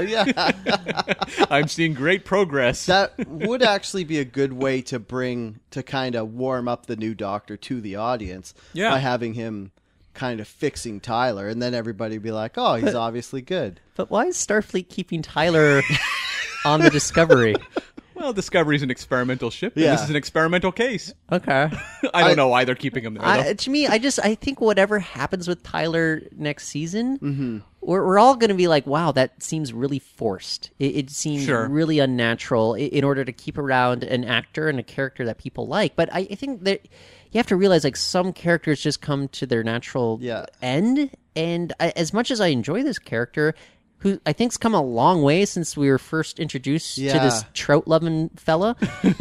Speaker 9: Yeah.
Speaker 7: I'm seeing great progress.
Speaker 9: That would actually be a good way to bring, to kind of warm up the new Doctor to the audience
Speaker 7: Yeah.
Speaker 9: by having him kind of fixing Tyler, and then everybody would be like, oh, he's obviously good.
Speaker 8: But why is Starfleet keeping Tyler on the Discovery?
Speaker 7: Well, Discovery's an experimental ship, and
Speaker 9: Yeah.
Speaker 7: this is an experimental case.
Speaker 8: Okay.
Speaker 7: I don't
Speaker 9: I-
Speaker 7: know why they're keeping him there, though.
Speaker 8: I, to me, I just I think whatever happens with Tyler next season, we're, we're all going to be like, wow, that seems really forced. It, it seems
Speaker 7: Sure.
Speaker 8: really unnatural i- in order to keep around an actor and a character that people like. But I, I think that you have to realize like some characters just come to their natural
Speaker 9: Yeah.
Speaker 8: end. And I, as much as I enjoy this character, who I think's come a long way since we were first introduced to this
Speaker 9: Yeah.
Speaker 8: trout loving fella.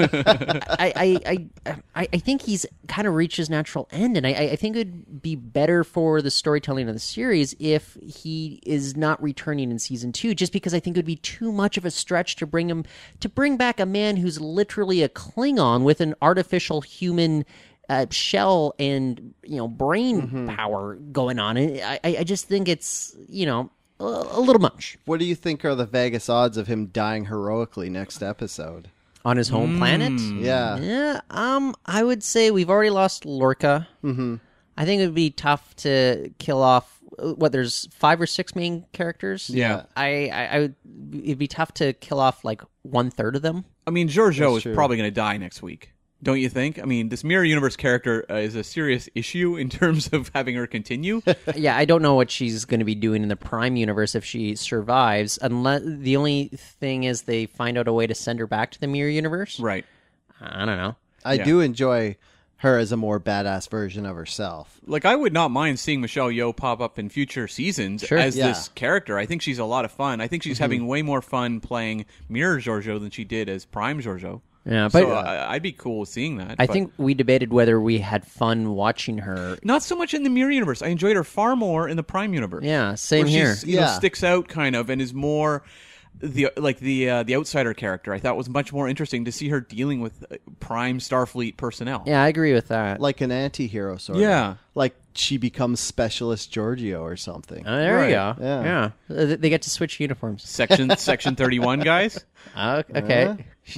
Speaker 8: I, I, I, I, I think he's kind of reached his natural end, and I, I think it would be better for the storytelling of the series if he is not returning in season two. Just because I think it would be too much of a stretch to bring him to bring back a man who's literally a Klingon with an artificial human. Uh, shell and you know brain power going on. I, I I just think it's you know a, a little much
Speaker 9: What do you think are the Vegas odds of him dying heroically next episode?
Speaker 8: on his home planet.
Speaker 9: Yeah.
Speaker 8: Yeah, um, I would say we've already lost Lorca. Mm-hmm. I think it would be tough to kill off. What there's five or six main characters.
Speaker 7: Yeah.
Speaker 8: I, I, I would. It'd be tough to kill off like one third of them.
Speaker 7: I mean, Giorgio
Speaker 9: That's
Speaker 7: is
Speaker 9: true.
Speaker 7: probably going to die next week. Don't you think? I mean, this Mirror Universe character uh, is a serious issue in terms of having her continue.
Speaker 8: Yeah, I don't know what she's going to be doing in the Prime universe if she survives. Unless the only thing is they find out a way to send her back to the Mirror Universe.
Speaker 7: Right.
Speaker 8: I don't know.
Speaker 9: I
Speaker 7: Yeah.
Speaker 9: do enjoy her as a more badass version of herself.
Speaker 7: Like, I would not mind seeing Michelle Yeoh pop up in future seasons
Speaker 8: Sure.
Speaker 7: as
Speaker 9: Yeah.
Speaker 7: this character. I think she's a lot of fun. I think she's having way more fun playing Mirror Giorgio than she did as Prime Giorgio.
Speaker 8: Yeah, but
Speaker 7: so I, I'd be cool with seeing that.
Speaker 8: I
Speaker 7: but
Speaker 8: think we debated whether we had fun watching her.
Speaker 7: not so much in the Mirror Universe. I enjoyed her far more in the Prime Universe.
Speaker 8: Yeah, same
Speaker 7: where
Speaker 8: here.
Speaker 7: she's, you know,
Speaker 9: Yeah.
Speaker 7: sticks out kind of and is more the like the uh, the outsider character. I thought was much more interesting to see her dealing with uh, Prime Starfleet personnel.
Speaker 8: Yeah, I agree with that.
Speaker 9: Like an anti-hero sort
Speaker 7: Yeah.
Speaker 9: of. Like she becomes Specialist Giorgio or something.
Speaker 8: Oh, there
Speaker 7: Right.
Speaker 8: you go.
Speaker 9: Yeah.
Speaker 8: Yeah, Uh, they get to switch uniforms.
Speaker 7: Section Section thirty one guys.
Speaker 8: Uh, okay. She-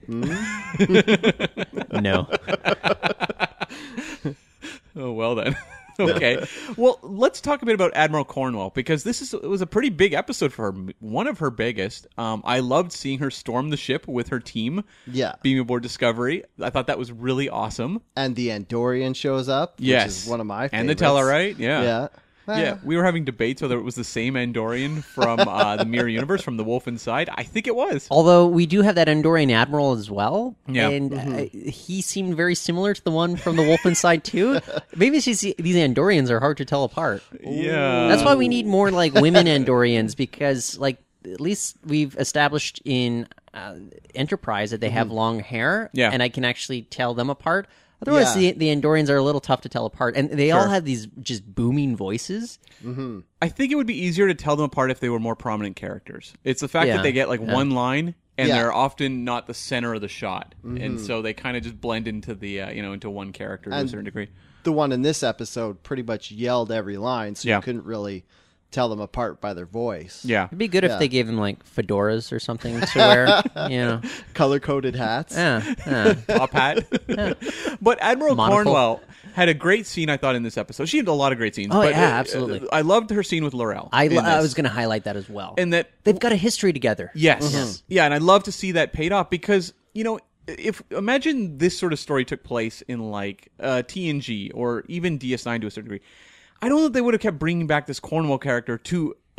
Speaker 8: no.
Speaker 7: Oh well then. Okay. Well, let's talk a bit about Admiral Cornwell because this is it was a pretty big episode for her. One of her biggest. Um, I loved seeing her storm the ship with her team.
Speaker 9: Yeah.
Speaker 7: Beam aboard Discovery. I thought that was really awesome.
Speaker 9: And the Andorian shows up,
Speaker 7: Yes.
Speaker 9: which is one of my favorites.
Speaker 7: And the Tellarite. Yeah.
Speaker 9: Yeah.
Speaker 7: Yeah, we were having debates whether it was the same Andorian from uh, the Mirror Universe, from the Wolf Inside. I think it was.
Speaker 8: Although we do have that Andorian admiral as well,
Speaker 7: Yeah.
Speaker 8: and uh, he seemed very similar to the one from the Wolf Inside too. Maybe it's just these Andorians are hard to tell apart.
Speaker 7: Yeah.
Speaker 8: That's why we need more like women Andorians because, like, at least we've established in uh, Enterprise that they have long hair,
Speaker 7: Yeah.
Speaker 8: and I can actually tell them apart. Otherwise,
Speaker 9: Yeah.
Speaker 8: the the Andorians are a little tough to tell apart, and they all
Speaker 7: Sure.
Speaker 8: have these just booming voices.
Speaker 7: I think it would be easier to tell them apart if they were more prominent characters. It's the fact
Speaker 8: Yeah.
Speaker 7: that they get like
Speaker 8: Yeah.
Speaker 7: one line and
Speaker 9: Yeah.
Speaker 7: they're often not the center of the shot, and so they kind of just blend into the uh, you know into one character to a
Speaker 9: And-
Speaker 7: certain degree.
Speaker 9: The one in this episode pretty much yelled every line, so
Speaker 7: Yeah.
Speaker 9: you couldn't really tell them apart by their voice.
Speaker 7: Yeah.
Speaker 8: It'd be good
Speaker 9: Yeah.
Speaker 8: if they gave them like fedoras or something to wear. You know,
Speaker 9: Color-coded hats.
Speaker 8: yeah, yeah.
Speaker 7: Top hat. But Admiral
Speaker 8: Monocle.
Speaker 7: Cornwell had a great scene, I thought, in this episode. She had a lot of great scenes.
Speaker 8: Oh,
Speaker 7: but,
Speaker 8: yeah,
Speaker 7: uh,
Speaker 8: absolutely.
Speaker 7: I loved her scene with Laurel.
Speaker 8: I,
Speaker 7: in
Speaker 8: lo- I
Speaker 7: this.
Speaker 8: was going to highlight that as well.
Speaker 7: And that
Speaker 8: They've got a history together.
Speaker 7: Yes. Yeah, and I'd love to see that paid off because, you know, if imagine this sort of story took place in like uh, T N G or even D S nine to a certain degree. I don't know if they would have kept bringing back this Cornwell character to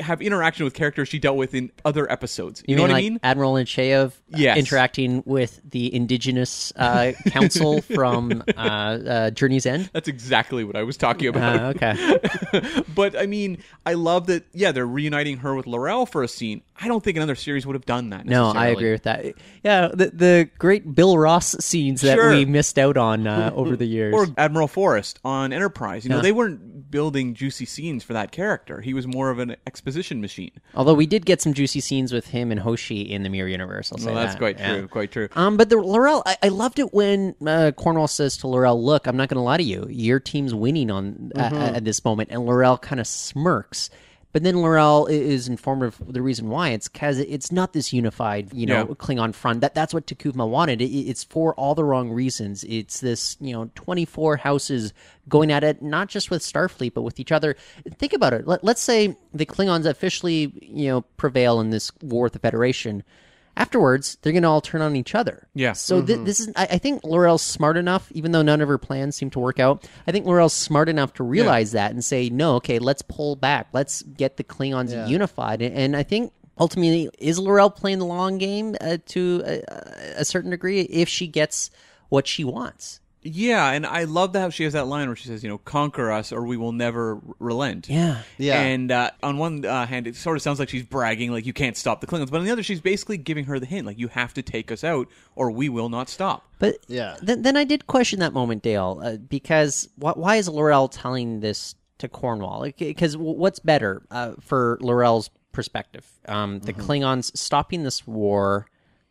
Speaker 7: have interaction with characters she dealt with in other episodes. You,
Speaker 8: You
Speaker 7: know
Speaker 8: mean
Speaker 7: what
Speaker 8: like
Speaker 7: I mean?
Speaker 8: Admiral Nechayev uh,
Speaker 7: Yes.
Speaker 8: interacting with the indigenous uh, council from uh, uh, Journey's End?
Speaker 7: That's exactly what I was talking about.
Speaker 8: Uh, okay.
Speaker 7: But I mean, I love that. Yeah, they're reuniting her with Laurel for a scene. I don't think another series would have done that.
Speaker 8: No, I
Speaker 7: necessarily.
Speaker 8: agree with that. Yeah, the, the great Bill Ross scenes that
Speaker 7: Sure.
Speaker 8: we missed out on uh, over the years.
Speaker 7: Or Admiral Forrest on Enterprise. You know,
Speaker 8: Yeah.
Speaker 7: they weren't building juicy scenes for that character. He was more of an exposition machine.
Speaker 8: Although we did get some juicy scenes with him and Hoshi in the Mirror Universe. I'll say
Speaker 7: Well, that's
Speaker 8: that.
Speaker 7: quite
Speaker 8: Yeah.
Speaker 7: true. Quite true.
Speaker 8: Um, but the Laurel, I, I loved it when uh, Cornwall says to Laurel, "Look, I'm not going to lie to you. Your team's winning on uh,
Speaker 7: Mm-hmm.
Speaker 8: at this moment." And Laurel kind of smirks. But then Laurel i- is informed of the reason why. It's because it's not this unified, you know,
Speaker 7: Yeah.
Speaker 8: Klingon front. That that's what Takuvma wanted. It, it's for all the wrong reasons. It's this, you know, twenty-four houses going at it, not just with Starfleet, but with each other. Think about it. Let, let's say the Klingons officially, you know, prevail in this war with the Federation. Afterwards, they're going to all turn on each other.
Speaker 7: Yeah.
Speaker 8: So thi- this is, I, I think Laurel's smart enough, even though none of her plans seem to work out. I think Laurel's smart enough to realize that and say, no, okay, let's pull back. Let's get the Klingons
Speaker 9: Yeah.
Speaker 8: unified. And, and I think ultimately, is Laurel playing the long game uh, to a, a certain degree if she gets what she wants?
Speaker 7: Yeah, and I love that how she has that line where she says, you know, conquer us or we will never r- relent.
Speaker 8: Yeah.
Speaker 9: Yeah.
Speaker 7: And uh, on one uh, hand, it sort of sounds like she's bragging, like, you can't stop the Klingons. But on the other, she's basically giving her the hint, like, you have to take us out or we will not stop.
Speaker 8: But
Speaker 9: Yeah.
Speaker 8: then, then I did question that moment, Dale, uh, because wh- why is Laurel telling this to Cornwall? Because what's better uh, for Laurel's perspective? Um, the Klingons stopping this war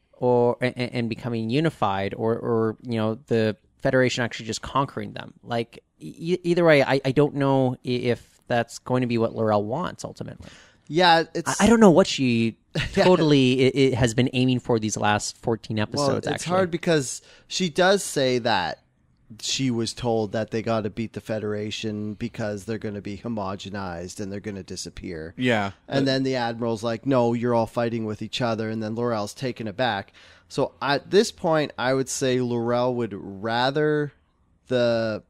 Speaker 8: or and, and becoming unified, or, or you know, the Federation actually just conquering them. Like, e- either way, I, I don't know i- if that's going to be what Laurel wants ultimately.
Speaker 9: Yeah, it's.
Speaker 8: I, I don't know what she totally i i has been aiming for these last fourteen episodes.
Speaker 9: Well, it's
Speaker 8: actually.
Speaker 9: hard because she does say that she was told that they got to beat the Federation because they're going to be homogenized and they're going to disappear.
Speaker 7: Yeah.
Speaker 9: And then the Admiral's like, no, you're all fighting with each other. And then Laurel's taken aback. So at this point, I would say Laurel would rather the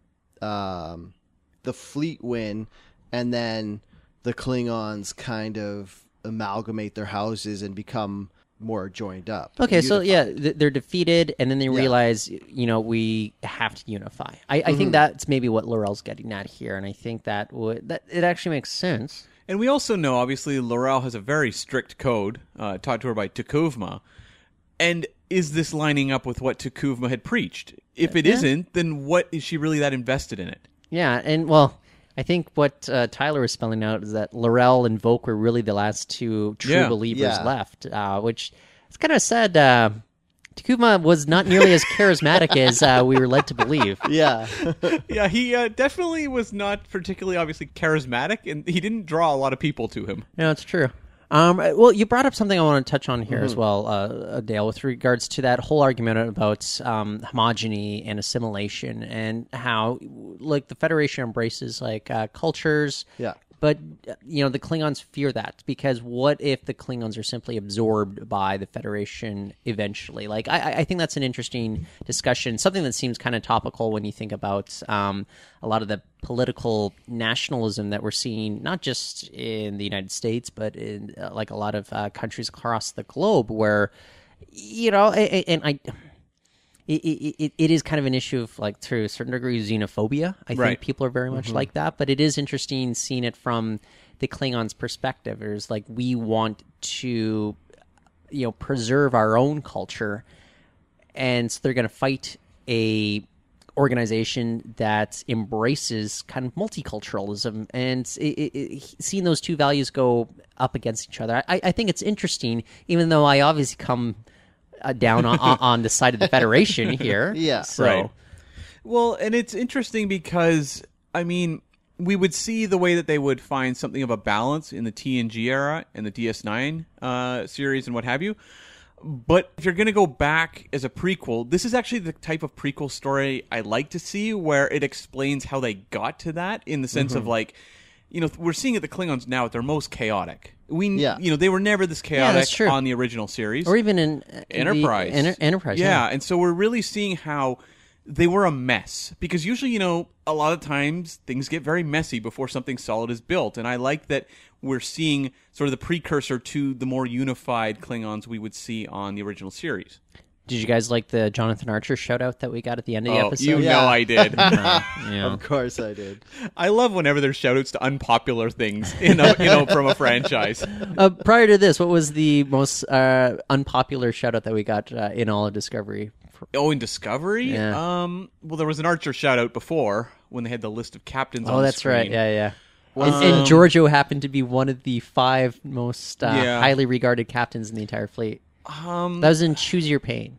Speaker 9: um, the fleet win and then the Klingons kind of amalgamate their houses and become more joined up.
Speaker 8: Okay, so
Speaker 9: unified.
Speaker 8: yeah, th- they're defeated, and then they realize, you know, we have to unify. I, I think that's maybe what Laurel's getting at here, and I think that would that it actually makes sense.
Speaker 7: And we also know, obviously, Laurel has a very strict code uh, taught to her by Takuvma. And is this lining up with what Takuvma had preached? If it isn't, then what is she really that invested in it?
Speaker 8: Yeah, and well, I think what uh, Tyler was spelling out is that Laurel and Voq were really the last two true
Speaker 7: Yeah.
Speaker 8: believers
Speaker 9: Yeah.
Speaker 8: left, uh, which it's kind of sad. Uh, Takuvma was not nearly as charismatic as uh, we were led to believe.
Speaker 9: Yeah.
Speaker 7: Yeah, he uh, definitely was not particularly, obviously, charismatic, and he didn't draw a lot of people to him.
Speaker 8: No, it's true. Um, well, you brought up something I want to touch on here
Speaker 9: Mm-hmm.
Speaker 8: as well, uh, Dale, with regards to that whole argument about um, homogeny and assimilation, and how, like, the Federation embraces like uh, cultures.
Speaker 9: Yeah.
Speaker 8: But, uh, you know, the Klingons fear that, because what if the Klingons are simply absorbed by the Federation eventually? Like, I, I think that's an interesting discussion, something that seems kind of topical when you think about um, a lot of the political nationalism that we're seeing, not just in the United States, but in, uh, like, a lot of uh, countries across the globe where, you know, and, and I... It, it, it is kind of an issue of, like, to a certain degree, xenophobia. I
Speaker 7: Right.
Speaker 8: think people are very much like that, but it is interesting seeing it from the Klingons' perspective. There's like, we want to, you know, preserve our own culture, and so they're going to fight a organization that embraces kind of multiculturalism, and it, it, it, seeing those two values go up against each other. I, I think it's interesting, even though I obviously come Uh, down on, on the side of the Federation here.
Speaker 9: Yeah.
Speaker 8: So,
Speaker 7: Right. Well, and it's interesting because, I mean, we would see the way that they would find something of a balance in the T N G era and the D S nine uh, series and what have you. But if you're going to go back as a prequel, this is actually the type of prequel story I like to see, where it explains how they got to that, in the sense of, like, you know, we're seeing it the Klingons now at their most chaotic. We,
Speaker 9: Yeah.
Speaker 7: you know, they were never this chaotic
Speaker 8: that's true.
Speaker 7: on the original series
Speaker 8: or even in uh,
Speaker 7: Enterprise.
Speaker 8: the Enter- Enterprise,
Speaker 7: yeah.
Speaker 8: yeah.
Speaker 7: And so we're really seeing how they were a mess. Because usually, you know, a lot of times things get very messy before something solid is built. And I like that we're seeing sort of the precursor to the more unified Klingons we would see on the original series.
Speaker 8: Did you guys like the Jonathan Archer shout out that we got at the end of the
Speaker 7: Oh,
Speaker 8: episode?
Speaker 7: you
Speaker 9: Yeah.
Speaker 7: know I did.
Speaker 8: Yeah.
Speaker 9: Of course I did.
Speaker 7: I love whenever there's shout-outs to unpopular things, in a, you know, from a franchise.
Speaker 8: Uh, prior to this, what was the most uh, unpopular shout out that we got uh, in all of Discovery?
Speaker 7: Oh, in Discovery?
Speaker 8: Yeah.
Speaker 7: Um, well, there was an Archer shout-out before when they had the list of captains on
Speaker 8: Oh,
Speaker 7: the
Speaker 8: that's right.
Speaker 7: screen.
Speaker 8: Yeah, yeah.
Speaker 7: Was-
Speaker 8: and, and
Speaker 7: Um,
Speaker 8: Giorgio happened to be one of the five most uh,
Speaker 7: Yeah.
Speaker 8: highly regarded captains in the entire fleet.
Speaker 7: Um,
Speaker 8: That was in Choose Your Pain.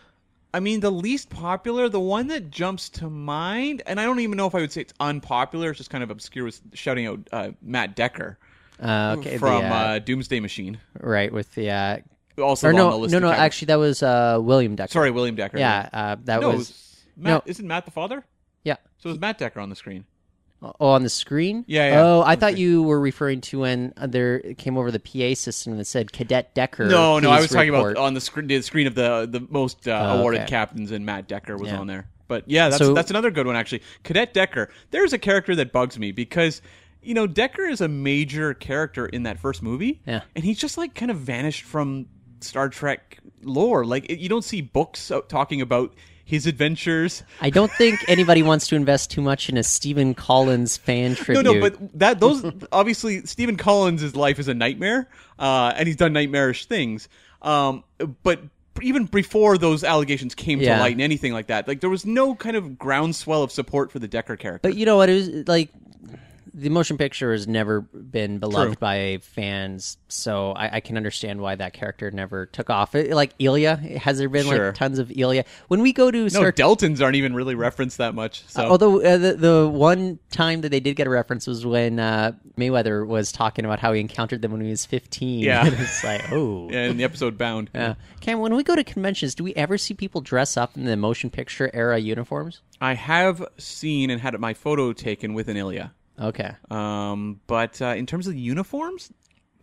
Speaker 7: I mean, the least popular, the one that jumps to mind, and I don't even know if I would say it's unpopular, it's just kind of obscure, was shouting out uh, Matt Decker
Speaker 8: Uh, okay,
Speaker 7: from
Speaker 8: the, uh,
Speaker 7: uh, Doomsday Machine.
Speaker 8: right with the uh,
Speaker 7: Also
Speaker 8: or
Speaker 7: on
Speaker 8: no,
Speaker 7: the list
Speaker 8: no,
Speaker 7: of
Speaker 8: no.
Speaker 7: captains.
Speaker 8: Actually, that was uh, William Decker.
Speaker 7: Sorry, William Decker.
Speaker 8: Yeah, uh, that
Speaker 7: no,
Speaker 8: was
Speaker 7: it's Matt,
Speaker 8: no.
Speaker 7: Isn't Matt the father?
Speaker 8: yeah.
Speaker 7: So it was Matt Decker on the screen.
Speaker 8: Oh, on the screen?
Speaker 7: Yeah, yeah,
Speaker 8: Oh,
Speaker 7: on
Speaker 8: I
Speaker 7: the
Speaker 8: thought
Speaker 7: screen.
Speaker 8: you were referring to when uh, there it came over the P A system that said Cadet Decker.
Speaker 7: No, no, I
Speaker 8: please
Speaker 7: was talking
Speaker 8: report.
Speaker 7: about on the screen, the screen of the the most uh,
Speaker 8: Oh,
Speaker 7: awarded
Speaker 8: okay.
Speaker 7: captains, and Matt Decker was
Speaker 8: Yeah.
Speaker 7: on there. But yeah, that's
Speaker 8: So-
Speaker 7: that's another good one actually. Cadet Decker. There's a character that bugs me because you know Decker is a major character in that first movie,
Speaker 8: Yeah.
Speaker 7: and he's just like kind of vanished from Star Trek lore. Like it, you don't see books out talking about his adventures.
Speaker 8: I don't think anybody wants to invest too much in a Stephen Collins fan tribute.
Speaker 7: No, no, but that those obviously Stephen Collins' life is a nightmare, uh, and he's done nightmarish things. Um, but even before those allegations came
Speaker 8: Yeah.
Speaker 7: to light and anything like that, like there was no kind of groundswell of support for the Decker character.
Speaker 8: But you know what? It was like the motion picture has never been beloved
Speaker 7: True.
Speaker 8: by fans, so I, I can understand why that character never took off. It, like Ilya, has there been
Speaker 7: Sure.
Speaker 8: like tons of Ilya? When we go to
Speaker 7: no,
Speaker 8: Star
Speaker 7: Deltons aren't even really referenced that much. So
Speaker 8: Although uh, the, the one time that they did get a reference was when uh, Mayweather was talking about how he encountered them when he was fifteen.
Speaker 7: Yeah.
Speaker 8: It's like, oh.
Speaker 7: yeah, in the episode Bound.
Speaker 8: Yeah. Cam, when we go to conventions, do we ever see people dress up in the motion picture era uniforms?
Speaker 7: I have seen and had my photo taken with an Ilya.
Speaker 8: Okay.
Speaker 7: Um, but uh, in terms of the uniforms,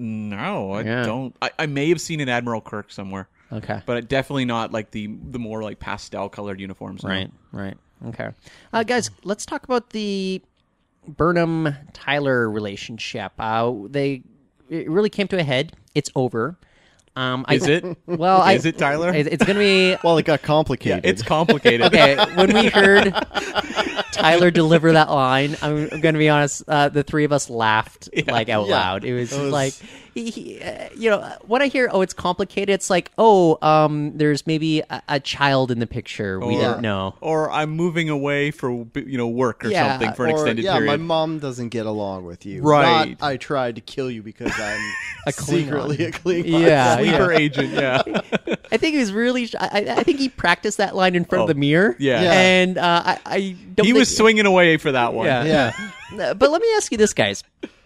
Speaker 7: no, I
Speaker 8: Yeah.
Speaker 7: don't. I, I may have seen an Admiral Kirk somewhere.
Speaker 8: Okay.
Speaker 7: But definitely not like the the more like pastel colored uniforms. no.
Speaker 8: Right, right. Okay. Uh, guys, let's talk about the Burnham Tyler relationship. Uh, they it really came to a head. It's over. Um, I,
Speaker 7: Is it?
Speaker 8: Well, I,
Speaker 7: Is it, Tyler?
Speaker 8: it- It's going to be
Speaker 9: Well, it got complicated.
Speaker 7: It's complicated.
Speaker 8: okay. When we heard Tyler deliver that line, I'm going to be honest. Uh, the three of us laughed like out
Speaker 9: Yeah.
Speaker 8: loud. It was,
Speaker 9: It was-
Speaker 8: like, he, he, uh, you know, when I hear, oh, it's complicated. It's like, oh, um, there's maybe a, a child in the picture. We
Speaker 7: Or-
Speaker 8: didn't know.
Speaker 7: Or I'm moving away for you know work or
Speaker 8: Yeah,
Speaker 7: something for an
Speaker 9: Or,
Speaker 7: extended
Speaker 9: yeah,
Speaker 7: period.
Speaker 9: my mom doesn't get along with you.
Speaker 7: Right.
Speaker 9: Not, I tried to kill you because I'm
Speaker 8: A Klingon.
Speaker 9: secretly a Klingon.
Speaker 8: Yeah,
Speaker 7: Sleeper agent, yeah.
Speaker 8: I think he was really. I, I think he practiced that line in front of
Speaker 7: Oh,
Speaker 8: the mirror.
Speaker 7: yeah.
Speaker 9: Yeah.
Speaker 8: and uh, I, I don't.
Speaker 7: He
Speaker 8: think,
Speaker 7: was swinging away for that one.
Speaker 8: Yeah.
Speaker 9: Yeah.
Speaker 8: Uh, But let me ask you this, guys.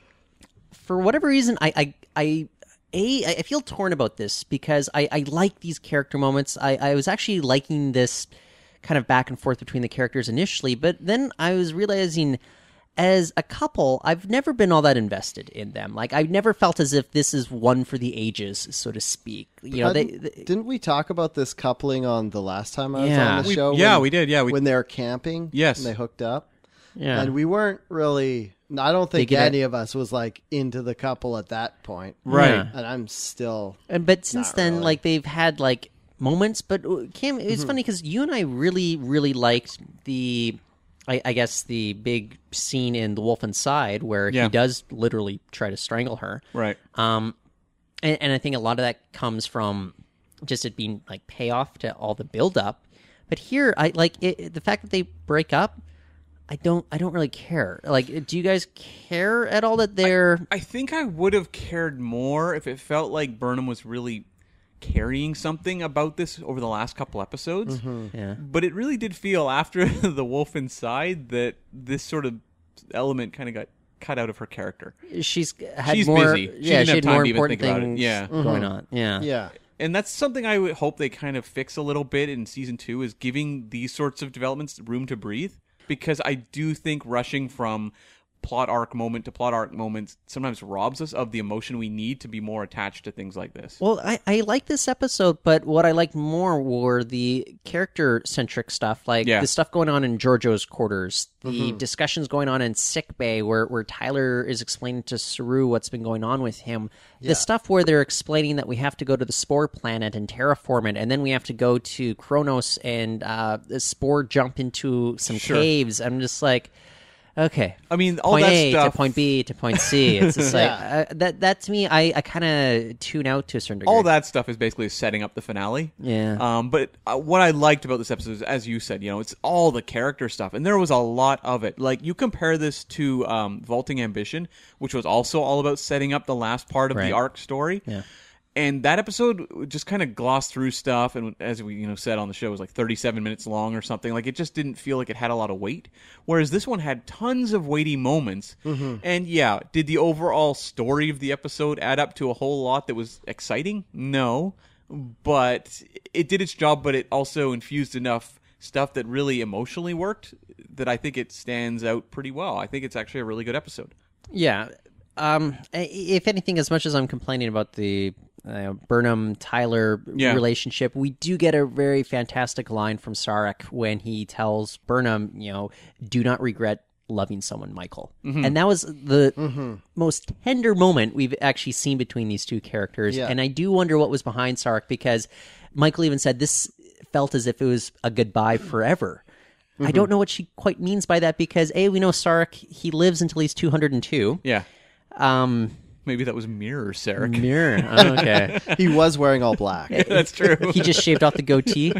Speaker 8: For whatever reason, I, I, I, a, I feel torn about this because I, I like these character moments. I, I was actually liking this kind of back and forth between the characters initially, but then I was realizing. As a couple, I've never been all that invested in them. Like, I've never felt as if this is one for the ages, so to speak. You know, they,
Speaker 9: Hadn't-
Speaker 8: they
Speaker 9: didn't we talk about this coupling on the last time I was
Speaker 8: Yeah.
Speaker 9: on the
Speaker 7: We-
Speaker 9: show?
Speaker 7: yeah,
Speaker 9: when-
Speaker 7: we did, yeah, we-
Speaker 9: when they were camping.
Speaker 7: Yes.
Speaker 9: and they hooked up.
Speaker 8: yeah.
Speaker 9: And we weren't really. I don't think
Speaker 8: Dig it out.
Speaker 9: any of us was like into the couple at that point.
Speaker 7: Right.
Speaker 8: Yeah.
Speaker 9: And I'm still.
Speaker 8: And but since
Speaker 9: Not
Speaker 8: then,
Speaker 9: really.
Speaker 8: like they've had like moments. But uh, Cam, it's
Speaker 7: Mm-hmm.
Speaker 8: funny because you and I really, really liked the, I, I guess the big scene in The Wolf Inside where
Speaker 7: Yeah.
Speaker 8: he does literally try to strangle her.
Speaker 7: Right.
Speaker 8: Um, and, and I think a lot of that comes from just it being like payoff to all the build up. But here, I like it, the fact that they break up. I don't. I don't really care. Like, do you guys care at all that they're?
Speaker 7: I think I would have cared more if it felt like Burnham was really carrying something about this over the last couple episodes.
Speaker 8: yeah.
Speaker 7: But it really did feel after The Wolf Inside that this sort of element kind of got cut out of her character.
Speaker 8: She's had
Speaker 7: She's
Speaker 8: more.
Speaker 7: busy. She
Speaker 8: yeah,
Speaker 7: didn't
Speaker 8: she
Speaker 7: have
Speaker 8: had
Speaker 7: time
Speaker 8: more
Speaker 7: to even
Speaker 8: important
Speaker 7: think about it.
Speaker 8: things
Speaker 7: Yeah.
Speaker 8: going on. Yeah.
Speaker 9: Yeah.
Speaker 7: And that's something I would hope they kind of fix a little bit in season two is giving these sorts of developments room to breathe. Because I do think rushing from plot arc moment to plot arc moment sometimes robs us of the emotion we need to be more attached to things like this.
Speaker 8: Well, I, I like this episode, but what I liked more were the character-centric stuff, like
Speaker 7: Yeah.
Speaker 8: the stuff going on in Giorgio's quarters, the discussions going on in sick bay where, where Tyler is explaining to Saru what's been going on with him, the stuff where they're explaining that we have to go to the Spore planet and terraform it, and then we have to go to Kronos and uh, the Spore jump into some
Speaker 7: Sure.
Speaker 8: caves. I'm just like... Okay.
Speaker 7: I mean, all
Speaker 8: point
Speaker 7: that
Speaker 8: A
Speaker 7: stuff...
Speaker 8: to point B to point C. It's just like uh, that. That to me, I, I kind of tune out to a certain degree.
Speaker 7: all that stuff is basically setting up the finale.
Speaker 8: Yeah.
Speaker 7: Um, but uh, what I liked about this episode is, as you said, you know, it's all the character stuff, and there was a lot of it. Like, you compare this to um, Vaulting Ambition, which was also all about setting up the last part of
Speaker 8: Right.
Speaker 7: the arc story.
Speaker 8: Yeah.
Speaker 7: And that episode just kind of glossed through stuff, and as we you know said on the show, it was like thirty-seven minutes long or something. Like, it just didn't feel like it had a lot of weight. Whereas this one had tons of weighty moments. Mm-hmm. And yeah, did the overall story of the episode add up to a whole lot that was exciting? No, but it did its job. But it also infused enough stuff that really emotionally worked that I think it stands out pretty well. I think it's actually a really good episode.
Speaker 8: Yeah. Um, i- if anything, as much as I'm complaining about the uh, Burnham-Tyler
Speaker 7: Yeah.
Speaker 8: relationship, we do get a very fantastic line from Sarek when he tells Burnham, you know, do not regret loving someone, Michael.
Speaker 7: Mm-hmm.
Speaker 8: And that was the most tender moment we've actually seen between these two characters.
Speaker 9: Yeah.
Speaker 8: And I do wonder what was behind Sarek, because Michael even said this felt as if it was a goodbye forever. I don't know what she quite means by that, because A, we know Sarek, he lives until he's two hundred two.
Speaker 7: Yeah,
Speaker 8: Um,
Speaker 7: maybe that was Mirror Sarek.
Speaker 8: mirror. Oh, okay.
Speaker 9: He was wearing all black.
Speaker 7: That's true.
Speaker 8: He just shaved off the goatee.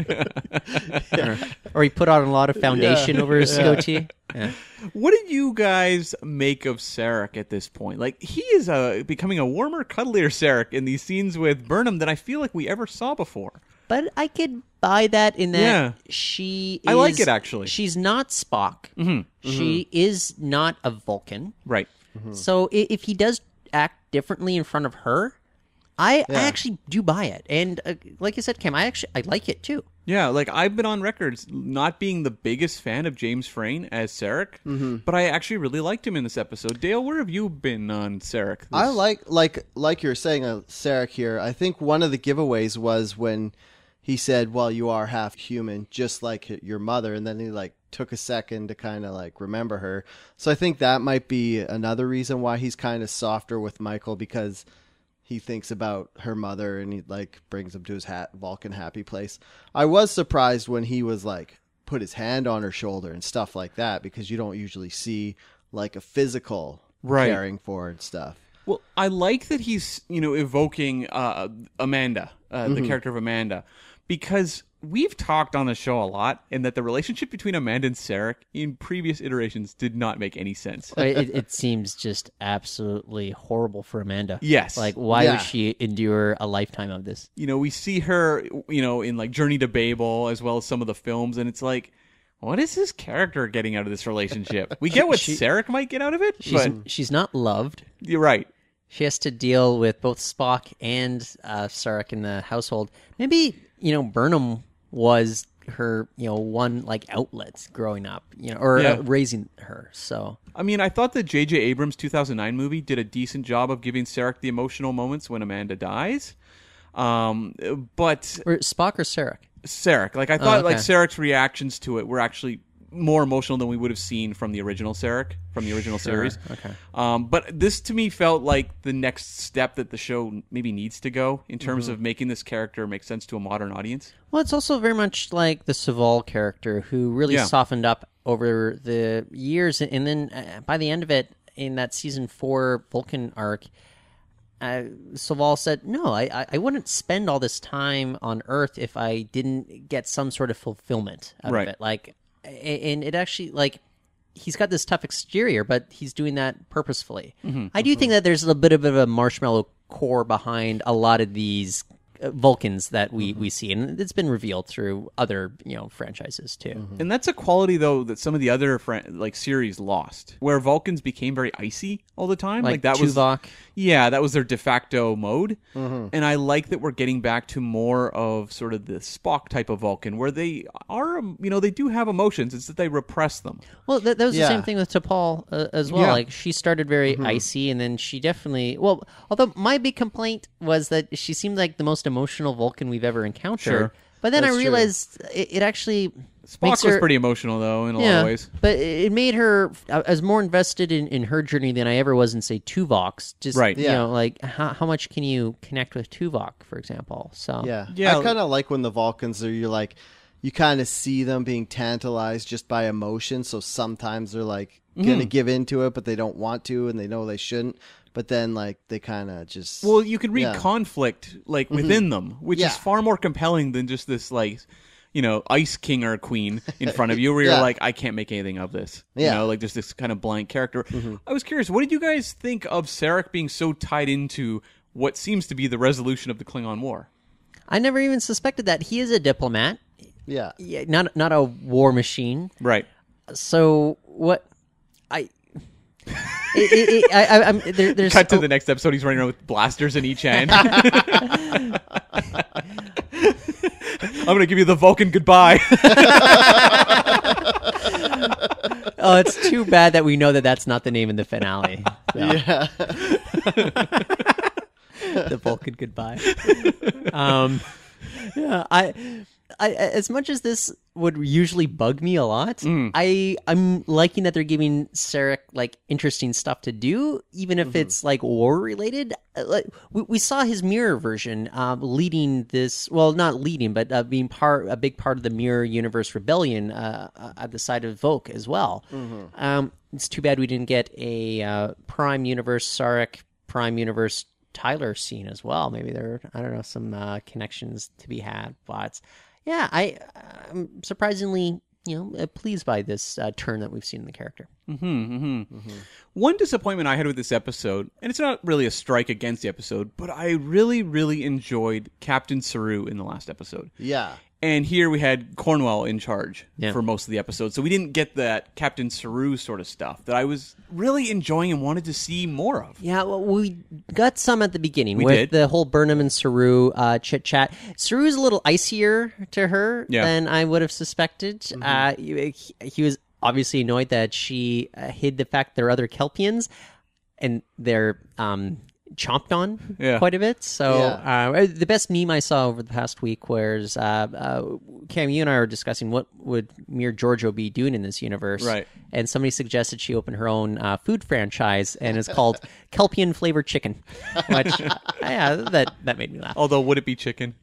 Speaker 8: or, or he put on a lot of foundation over his goatee. Yeah.
Speaker 7: What did you guys make of Sarek at this point? Like, he is uh, becoming a warmer, cuddlier Sarek in these scenes with Burnham than I feel like we ever saw before.
Speaker 8: But I could buy that in that
Speaker 7: Yeah.
Speaker 8: she is,
Speaker 7: I like it, actually.
Speaker 8: She's not Spock. Mm-hmm. She is not a Vulcan.
Speaker 7: Right.
Speaker 8: So i- if he does act differently in front of her, I, I actually do buy it. And uh, like you said, Cam, I actually I like it too.
Speaker 7: Yeah, like, I've been on records not being the biggest fan of James Frayne as Sarek,
Speaker 9: Mm-hmm.
Speaker 7: but I actually really liked him in this episode. Dale, where have you been on Sarek? This-
Speaker 9: I like like like you're saying, uh, Sarek here. I think one of the giveaways was when he said, "Well, you are half human, just like your mother," and then he like took a second to kind of like remember her. So I think that might be another reason why he's kind of softer with Michael, because he thinks about her mother and he like brings him to his ha- Vulcan happy place. I was surprised when he was like put his hand on her shoulder and stuff like that, because you don't usually see like a physical
Speaker 7: Right.
Speaker 9: caring for her and stuff.
Speaker 7: Well, I like that he's, you know, evoking uh, Amanda, uh, the character of Amanda, because we've talked on the show a lot, and that the relationship between Amanda and Sarek in previous iterations did not make any sense.
Speaker 8: it, it seems just absolutely horrible for Amanda.
Speaker 7: Yes.
Speaker 8: Like, why
Speaker 9: Yeah.
Speaker 8: would she endure a lifetime of this?
Speaker 7: You know, we see her, you know, in like Journey to Babel, as well as some of the films, and it's like, what is this character getting out of this relationship? We get what
Speaker 8: She-
Speaker 7: Sarek might get out of it,
Speaker 8: She's,
Speaker 7: but
Speaker 8: she's not loved.
Speaker 7: you're right.
Speaker 8: She has to deal with both Spock and uh, Sarek in the household. Maybe, you know, Burnham was her, you know, one like outlet growing up, you know, or
Speaker 7: Yeah.
Speaker 8: uh, raising her. So
Speaker 7: I mean, I thought the J J Abrams two thousand nine movie did a decent job of giving Sarek the emotional moments when Amanda dies. Um, but
Speaker 8: or Spock or Sarek?
Speaker 7: Sarek, like I thought,
Speaker 8: okay.
Speaker 7: like Sarek's reactions to it were actually more emotional than we would have seen from the original Sarek, from the original series.
Speaker 8: Okay.
Speaker 7: Um, but this to me felt like the next step that the show maybe needs to go in terms of making this character make sense to a modern audience.
Speaker 8: Well, it's also very much like the Saval character, who really
Speaker 7: Yeah.
Speaker 8: softened up over the years, and then uh, by the end of it, in that season four Vulcan arc, uh, Saval said, "No, I, I I wouldn't spend all this time on Earth if I didn't get some sort of fulfillment out
Speaker 7: Right.
Speaker 8: of it." Like, a- and it actually like. He's got this tough exterior, but he's doing that purposefully. I do think that there's a bit of a marshmallow core behind a lot of these uh, Vulcans that we, we see, and it's been revealed through other you know franchises too.
Speaker 7: And that's a quality though that some of the other fran- like series lost, where Vulcans became very icy all the time.
Speaker 8: Like,
Speaker 7: that was
Speaker 8: Tuvok.
Speaker 7: yeah, that was their de facto mode. And I like that we're getting back to more of sort of the Spock type of Vulcan, where they are, um, you know, they do have emotions. It's that they repress them.
Speaker 8: Well, that, that was
Speaker 9: Yeah.
Speaker 8: the same thing with T'Pol uh, as well.
Speaker 7: Yeah.
Speaker 8: Like she started very icy, and then she definitely. Well, although my big complaint was that she seemed like the most emotional Vulcan we've ever encountered.
Speaker 7: Sure.
Speaker 8: But then
Speaker 9: That's
Speaker 8: I
Speaker 9: true.
Speaker 8: realized it, it actually
Speaker 7: Spock
Speaker 8: makes
Speaker 7: was
Speaker 8: her,
Speaker 7: pretty emotional though in a
Speaker 8: yeah,
Speaker 7: lot of ways.
Speaker 8: but it made her. I was more invested in, in her journey than I ever was in, say, Tuvok's. Just
Speaker 7: Right.
Speaker 8: you
Speaker 9: Yeah.
Speaker 8: know, like how how much can you connect with Tuvok, for example? So
Speaker 9: Yeah.
Speaker 7: Yeah.
Speaker 9: I kind of like when the Vulcans are, you're like, you kind of see them being tantalized just by emotion. So sometimes they're like going to give into it, but they don't want to, and they know they shouldn't. But then, like, they kind of just.
Speaker 7: Well, you can read
Speaker 9: Yeah.
Speaker 7: conflict like within them, which
Speaker 9: Yeah.
Speaker 7: is far more compelling than just this like, you know, ice king or queen in front of you, where
Speaker 9: Yeah.
Speaker 7: you're like, I can't make anything of this. You
Speaker 9: Yeah.
Speaker 7: know, like just this kind of blank character. I was curious, what did you guys think of Sarek being so tied into what seems to be the resolution of the Klingon War?
Speaker 8: I never even suspected that he is a diplomat,
Speaker 9: Yeah.
Speaker 8: yeah, not not a war machine.
Speaker 7: Right.
Speaker 8: So what I. it, it, it, I, I, I'm, there, there's
Speaker 7: Cut to
Speaker 8: oh,
Speaker 7: the next episode. He's running around with blasters in each hand. I'm going to give you the Vulcan goodbye.
Speaker 8: Oh, it's too bad that we know that that's not the name in the finale. So.
Speaker 9: Yeah.
Speaker 8: The Vulcan goodbye. Um, yeah, I, I, as much as this would usually bug me a lot,
Speaker 7: Mm.
Speaker 8: I, I'm liking that they're giving Sarek like interesting stuff to do, even if it's like war related. Uh, Like we, we saw his mirror version um, leading this, well, not leading, but uh, being part a big part of the Mirror Universe rebellion uh, uh, at the side of Voke as well. Um, it's too bad we didn't get a uh, Prime Universe Sarek, Prime Universe Tyler scene as well. Maybe there, I don't know, some uh, connections to be had. But yeah, I, I'm surprisingly, you know, uh, pleased by this uh, turn that we've seen in the character.
Speaker 7: One disappointment I had with this episode, and it's not really a strike against the episode, but I really, really enjoyed Captain Saru in the last episode.
Speaker 9: Yeah.
Speaker 7: And here we had Cornwell in charge
Speaker 8: Yeah.
Speaker 7: for most of the episode. So we didn't get that Captain Saru sort of stuff that I was really enjoying and wanted to see more of.
Speaker 8: Yeah, well, we got some at the beginning
Speaker 7: We
Speaker 8: with
Speaker 7: did.
Speaker 8: the whole Burnham and Saru uh, chit chat. Saru's a little icier to her
Speaker 7: Yeah.
Speaker 8: than I would have suspected. Uh, he, he was obviously annoyed that she uh, hid the fact there are other Kelpians, and they're um, chomped on
Speaker 7: Yeah.
Speaker 8: quite a bit. So
Speaker 9: Yeah.
Speaker 8: uh, the best meme I saw over the past week was uh, uh, Cam, you and I were discussing what would Mir Giorgio be doing in this universe,
Speaker 7: Right.
Speaker 8: and somebody suggested she open her own uh, food franchise, and it's called Kelpian flavored chicken, which yeah, that that made me laugh.
Speaker 7: Although, would it be chicken?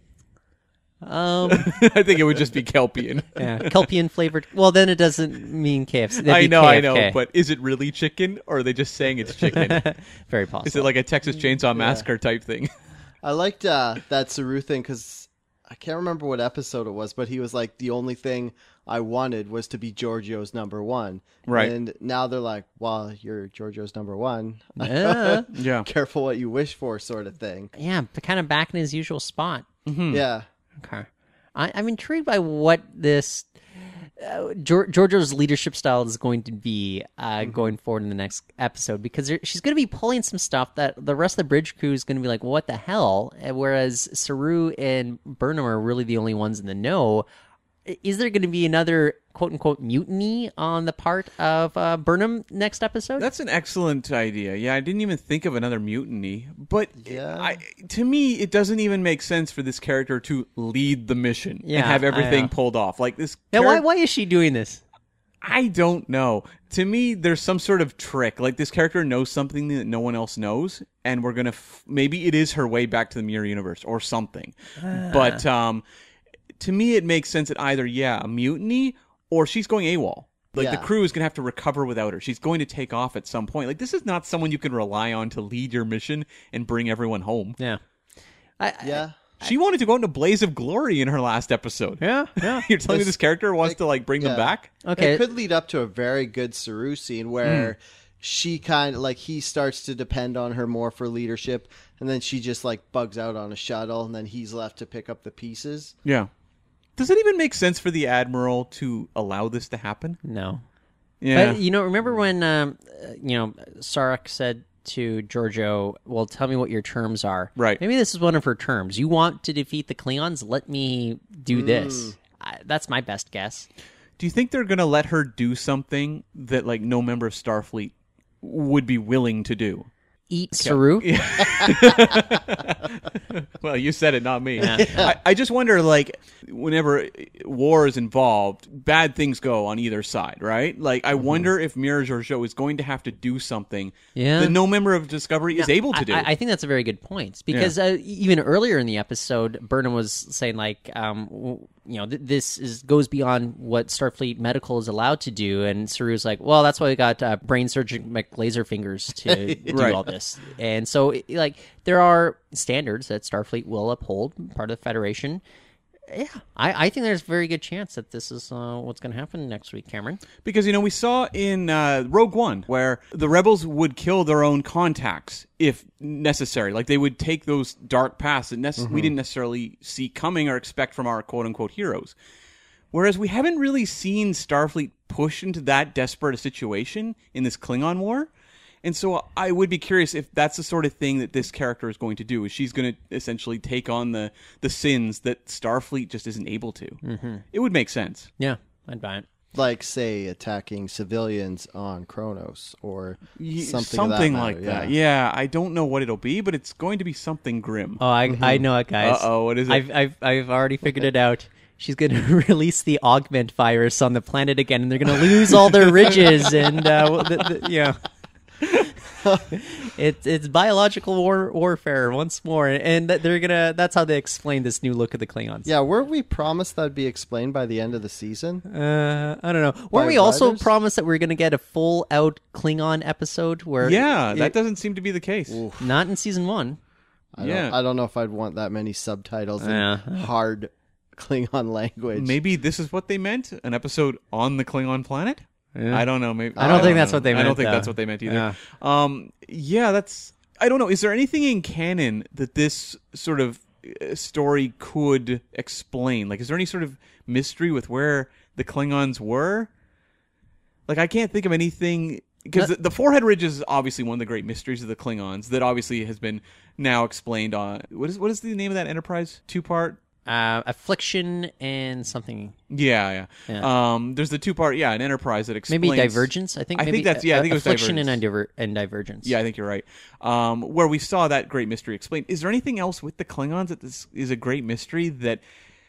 Speaker 8: Um,
Speaker 7: I think it would just be Kelpian.
Speaker 8: yeah, Kelpian flavored. Well, then it doesn't mean K F C. That'd
Speaker 7: I
Speaker 8: be
Speaker 7: know,
Speaker 8: K F
Speaker 7: I know,
Speaker 8: K.
Speaker 7: but is it really chicken, or are they just saying it's chicken?
Speaker 8: Very possible.
Speaker 7: Is it like a Texas Chainsaw Massacre type thing?
Speaker 9: I liked uh, that Saru thing because I can't remember what episode it was, but he was like, the only thing I wanted was to be Giorgio's number one.
Speaker 7: Right.
Speaker 9: And now they're like, well, you're Giorgio's number one.
Speaker 8: Yeah,
Speaker 7: Yeah.
Speaker 9: Careful what you wish for, sort of thing.
Speaker 8: yeah, but kind of back in his usual spot.
Speaker 9: Yeah.
Speaker 8: Okay. I, I'm intrigued by what this uh, Gior- Giorgio's leadership style is going to be uh, going forward in the next episode, because there, she's going to be pulling some stuff that the rest of the bridge crew is going to be like, what the hell? Uh, Whereas Saru and Burnham are really the only ones in the know. I- Is there going to be another quote unquote mutiny on the part of uh, Burnham next episode?
Speaker 7: That's an excellent idea. Yeah, I didn't even think of another mutiny. But
Speaker 9: Yeah.
Speaker 7: I, to me, it doesn't even make sense for this character to lead the mission
Speaker 8: Yeah,
Speaker 7: and have
Speaker 8: I
Speaker 7: everything
Speaker 8: know.
Speaker 7: pulled off. Like this.
Speaker 8: yeah,
Speaker 7: charac-
Speaker 8: why, why is she doing this?
Speaker 7: I don't know. To me, there's some sort of trick. Like this character knows something that no one else knows, and we're gonna f- maybe it is her way back to the Mirror Universe or something. But um, to me, it makes sense that either yeah, a mutiny or she's going AWOL. Like
Speaker 9: Yeah.
Speaker 7: the crew is gonna have to recover without her. She's going to take off at some point. Like this is not someone you can rely on to lead your mission and bring everyone home.
Speaker 8: Yeah. I,
Speaker 9: Yeah.
Speaker 7: She wanted to go into blaze of glory in her last episode.
Speaker 8: Yeah, yeah.
Speaker 7: You're telling me
Speaker 9: This-
Speaker 7: this character wants
Speaker 9: like,
Speaker 7: to like bring them
Speaker 9: yeah.
Speaker 7: back?
Speaker 8: Okay.
Speaker 9: It could lead up to a very good Saru scene where she kind of like he starts to depend on her more for leadership, and then she just like bugs out on a shuttle, and then he's left to pick up the pieces.
Speaker 7: Yeah. Does it even make sense for the Admiral to allow this to happen?
Speaker 8: No.
Speaker 7: Yeah.
Speaker 8: But, you know, remember when, um, uh, you know, Sarek said to Giorgio, well, tell me what your terms are.
Speaker 7: Right.
Speaker 8: Maybe this is one of her terms. You want to defeat the Klingons? Let me do this. I, that's my best guess.
Speaker 7: Do you think they're going to let her do something that, like, no member of Starfleet would be willing to do?
Speaker 8: Eat Saru?
Speaker 7: Well, you said it, not me.
Speaker 8: Yeah.
Speaker 7: I, I just wonder, like, whenever war is involved, bad things go on either side, right? Like, I mm-hmm. wonder if Mira Georgiou is going to have to do something
Speaker 8: yeah.
Speaker 7: that no member of Discovery is
Speaker 8: now,
Speaker 7: able to do.
Speaker 8: I, I think that's a very good point. Because yeah. uh, even earlier in the episode, Burnham was saying, like, um, you know, th- this is goes beyond what Starfleet Medical is allowed to do. And Saru's like, well, that's why we got uh, brain surgeon McLaserfingers to do
Speaker 7: right.
Speaker 8: all this. And so, like, there are standards that Starfleet will uphold, part of the Federation. Yeah, I, I think there's a very good chance that this is uh, what's going to happen next week, Cameron.
Speaker 7: Because, you know, we saw in uh, Rogue One where the rebels would kill their own contacts if necessary. Like, they would take those dark paths that nece- mm-hmm. we didn't necessarily see coming or expect from our quote-unquote heroes. Whereas we haven't really seen Starfleet push into that desperate a situation in this Klingon war. And so I would be curious if that's the sort of thing that this character is going to do. Is she's going to essentially take on the, the sins that Starfleet just isn't able to. Mm-hmm. It would make sense.
Speaker 8: Yeah, I'd buy it.
Speaker 9: Like, say, attacking civilians on Kronos or something,
Speaker 7: something
Speaker 9: that
Speaker 7: like
Speaker 9: matter.
Speaker 7: that.
Speaker 9: Yeah.
Speaker 7: yeah, I don't know what it'll be, but it's going to be something grim.
Speaker 8: Oh, I mm-hmm. I know it, guys.
Speaker 7: Uh-oh, what is it?
Speaker 8: I've, I've, I've already figured it out. She's going to release the augment virus on the planet again, and they're going to lose all their ridges and, uh, the, the, you know... it's it's biological war, warfare once more, and they're gonna. That's how they explain this new look of the Klingons.
Speaker 9: Yeah, weren't we promised that'd be explained by the end of the season?
Speaker 8: Uh, I don't know. Weren't we also writers? promised that we were gonna get a full out Klingon episode? Where
Speaker 7: yeah,
Speaker 8: it,
Speaker 7: that doesn't seem to be the case.
Speaker 9: Oof.
Speaker 8: Not in season one.
Speaker 9: I
Speaker 7: yeah,
Speaker 9: don't, I don't know if I'd want that many subtitles
Speaker 8: yeah.
Speaker 9: in hard Klingon language.
Speaker 7: Maybe this is what they meant: an episode on the Klingon planet. Yeah. I don't know. Maybe
Speaker 8: I don't
Speaker 7: I
Speaker 8: think
Speaker 7: don't
Speaker 8: that's
Speaker 7: know.
Speaker 8: what they meant.
Speaker 7: I don't think
Speaker 8: though.
Speaker 7: that's what they meant either.
Speaker 8: Yeah.
Speaker 7: Um, yeah, that's. I don't know. Is there anything in canon that this sort of story could explain? Like, is there any sort of mystery with where the Klingons were? Like, I can't think of anything because the, the forehead ridge is obviously one of the great mysteries of the Klingons that obviously has been now explained on. What is what is the name of that Enterprise two part?
Speaker 8: Uh, affliction and something.
Speaker 7: Yeah, yeah. yeah. Um, there's the two part, yeah, an Enterprise that explains
Speaker 8: maybe Divergence. I think.
Speaker 7: I
Speaker 8: maybe,
Speaker 7: think that's yeah. I think
Speaker 8: uh,
Speaker 7: it was
Speaker 8: affliction
Speaker 7: Divergence.
Speaker 8: and, diver- and Divergence.
Speaker 7: Yeah, I think you're right. Um, where we saw that great mystery explained. Is there anything else with the Klingons that this is a great mystery that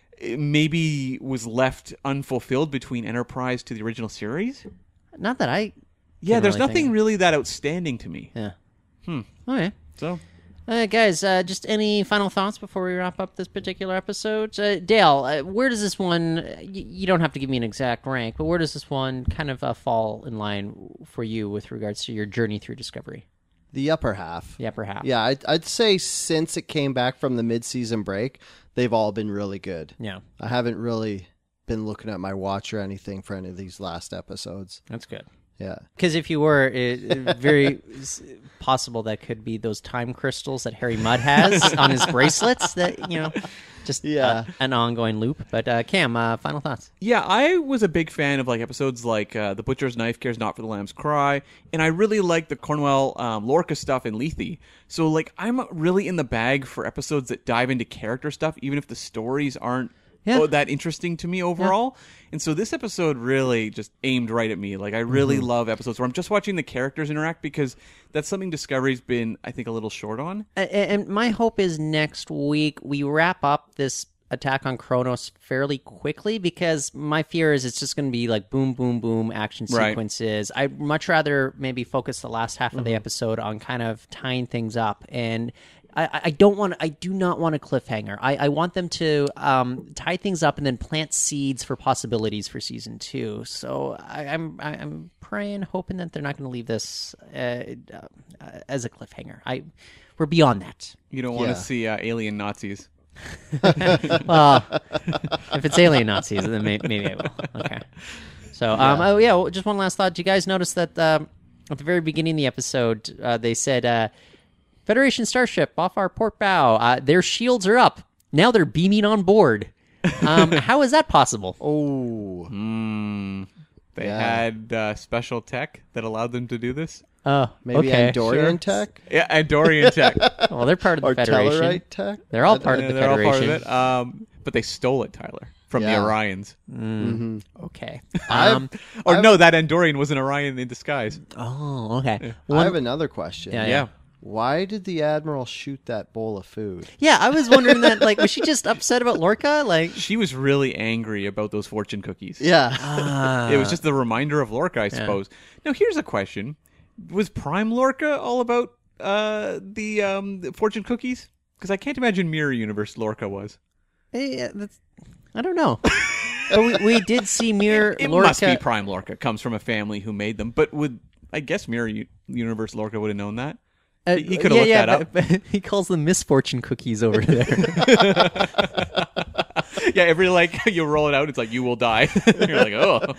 Speaker 7: maybe was left unfulfilled between Enterprise to the original series?
Speaker 8: Not that I.
Speaker 7: Yeah, there's
Speaker 8: really
Speaker 7: nothing
Speaker 8: think.
Speaker 7: really that outstanding to me.
Speaker 8: Yeah.
Speaker 7: Hmm.
Speaker 8: Okay.
Speaker 7: So.
Speaker 8: Uh, guys, uh, just any final thoughts before we wrap up this particular episode? Uh, Dale, uh, where does this one, uh, y- you don't have to give me an exact rank, but where does this one kind of uh, fall in line for you with regards to your journey through Discovery?
Speaker 9: The upper half.
Speaker 8: The upper half.
Speaker 9: Yeah, I'd, I'd say since it came back from the mid-season break, they've all been really good.
Speaker 8: Yeah.
Speaker 9: I haven't really been looking at my watch or anything for any of these last episodes.
Speaker 8: That's good.
Speaker 9: Yeah.
Speaker 8: Because if you were, it, it very possible that could be those time crystals that Harry Mudd has on his bracelets that, you know, just
Speaker 9: yeah.
Speaker 8: uh, an ongoing loop. But uh, Cam, uh, final thoughts?
Speaker 7: Yeah, I was a big fan of like episodes like uh, The Butcher's Knife Cares Not for the Lamb's Cry, and I really like the Cornwell um, Lorca stuff in Lethe. So like I'm really in the bag for episodes that dive into character stuff, even if the stories aren't yeah. oh, that interesting to me overall. Yeah. And so this episode really just aimed right at me. Like I really mm-hmm. love episodes where I'm just watching the characters interact because that's something Discovery's been, I think, a little short on.
Speaker 8: And my hope is next week we wrap up this attack on Kronos fairly quickly, because my fear is it's just going to be like boom, boom, boom action sequences. Right. I'd much rather maybe focus the last half of mm-hmm. the episode on kind of tying things up. And I, I don't want. I do not want a cliffhanger. I, I want them to um, tie things up and then plant seeds for possibilities for season two. So I, I'm I'm praying, hoping that they're not going to leave this uh, uh, as a cliffhanger. I we're beyond that.
Speaker 7: You don't want
Speaker 9: yeah.
Speaker 7: to see uh, alien Nazis.
Speaker 8: Well, if it's alien Nazis, then may, maybe I will. Okay. So um, yeah. oh yeah, well, just one last thought. Do you guys notice that? Um, at the very beginning of the episode, uh, they said, uh, Federation starship off our port bow. Uh, their shields are up. Now they're beaming on board. Um, how is that possible?
Speaker 9: Oh,
Speaker 7: Mm, they
Speaker 9: Yeah.
Speaker 7: had uh, special tech that allowed them to do this.
Speaker 8: Oh,
Speaker 9: maybe
Speaker 8: okay.
Speaker 9: Andorian tech
Speaker 7: Yeah, Andorian tech.
Speaker 8: Well, they're part of the
Speaker 9: or
Speaker 8: Federation.
Speaker 9: Tellarite tech.
Speaker 8: They're all part of
Speaker 7: Yeah,
Speaker 8: the
Speaker 7: they're all
Speaker 8: Federation.
Speaker 7: part of it. Um, but they stole it, Tyler, from
Speaker 9: Yeah.
Speaker 7: the Orions.
Speaker 8: Okay.
Speaker 9: I've-
Speaker 8: Um,
Speaker 7: Or
Speaker 9: I've-
Speaker 7: no, that Andorian was an Orion in disguise.
Speaker 8: oh, okay.
Speaker 9: I
Speaker 8: One-
Speaker 9: have another question.
Speaker 8: Yeah,
Speaker 7: Yeah.
Speaker 9: Why did the Admiral shoot that bowl of food?
Speaker 8: Yeah, I was wondering that. Like, was she just upset about Lorca? Like,
Speaker 7: She was really angry about those fortune cookies.
Speaker 9: Yeah.
Speaker 7: It was just the reminder of Lorca, I suppose. Now, here's a question. Was Prime Lorca all about uh, the, um, the fortune cookies? Because I can't imagine Mirror Universe Lorca was.
Speaker 8: eh, that's, I don't know. But we, we did see Mirror
Speaker 7: It
Speaker 8: Lorca.
Speaker 7: must be Prime Lorca. Comes from a family who made them. But would I guess Mirror U- Universe Lorca would have known that?
Speaker 8: Uh,
Speaker 7: He could have
Speaker 8: yeah,
Speaker 7: looked
Speaker 8: yeah,
Speaker 7: that
Speaker 8: but, but he calls them misfortune cookies over there.
Speaker 7: Yeah, every like you roll it out, it's like you will die. You're like, oh,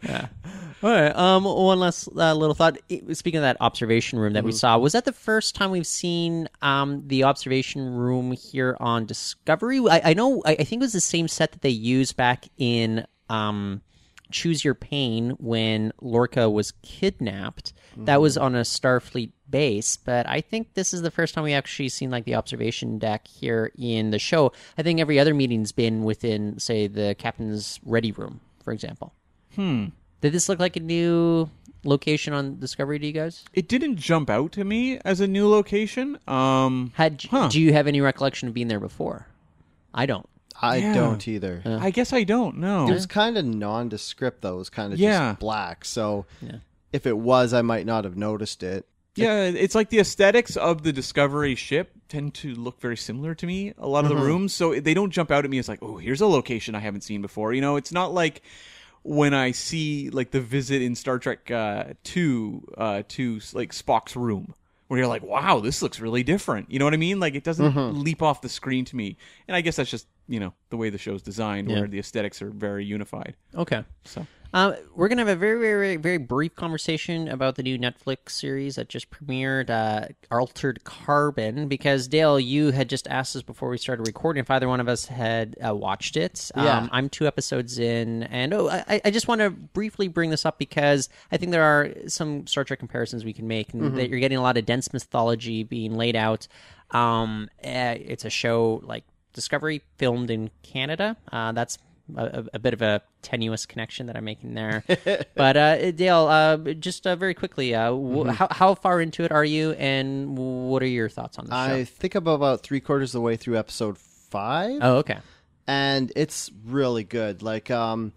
Speaker 8: All right. Um. One last uh, little thought. It- Speaking of that observation room that we saw, was that the first time we've seen um the observation room here on Discovery? I, I know. I, I think it was the same set that they used back in um Choose Your Pain when Lorca was kidnapped. That was on a Starfleet base, but I think this is the first time we actually seen like the observation deck here in the show. I think every other meeting's been within, say, the captain's ready room, for example. Hmm. Did this look like a new location on Discovery to you guys?
Speaker 7: it didn't jump out to me as a new location. Um,
Speaker 8: Had
Speaker 7: Huh.
Speaker 8: do you have any recollection of being there before? I don't.
Speaker 9: I
Speaker 7: Yeah.
Speaker 9: don't either.
Speaker 7: I guess I don't know.
Speaker 9: It was kind of nondescript, though. It was kind of
Speaker 7: Yeah.
Speaker 9: just black. So
Speaker 8: Yeah.
Speaker 9: if it was, I might not have noticed it.
Speaker 7: Yeah, it's like the aesthetics of the Discovery ship tend to look very similar to me, a lot of the rooms, so they don't jump out at me as like, oh, here's a location I haven't seen before. You know, it's not like when I see like the visit in Star Trek uh, two uh, to like Spock's room, where you're like, wow, this looks really different. You know what I mean? Like it doesn't leap off the screen to me. And I guess that's just, you know, the way the show's designed,
Speaker 8: Yeah.
Speaker 7: where the aesthetics are very unified.
Speaker 8: Okay.
Speaker 7: So
Speaker 8: Uh, we're going to have a very, very, very brief conversation about the new Netflix series that just premiered, uh, Altered Carbon, because, Dale, you had just asked us before we started recording if either one of us had uh, watched it.
Speaker 9: Yeah.
Speaker 8: Um, I'm two episodes in, and oh, I, I just want to briefly bring this up because I think there are some Star Trek comparisons we can make, and
Speaker 9: Mm-hmm.
Speaker 8: that you're getting a lot of dense mythology being laid out. Um, uh, it's a show like Discovery filmed in Canada. Uh, that's a, a bit of a tenuous connection that I'm making there. But uh, Dale, uh, just uh, very quickly, uh, w- how, how far into it are you, and what are your thoughts on the
Speaker 9: I
Speaker 8: show?
Speaker 9: think I'm about three quarters of the way through episode five.
Speaker 8: Oh, okay.
Speaker 9: And it's really good. Like, um,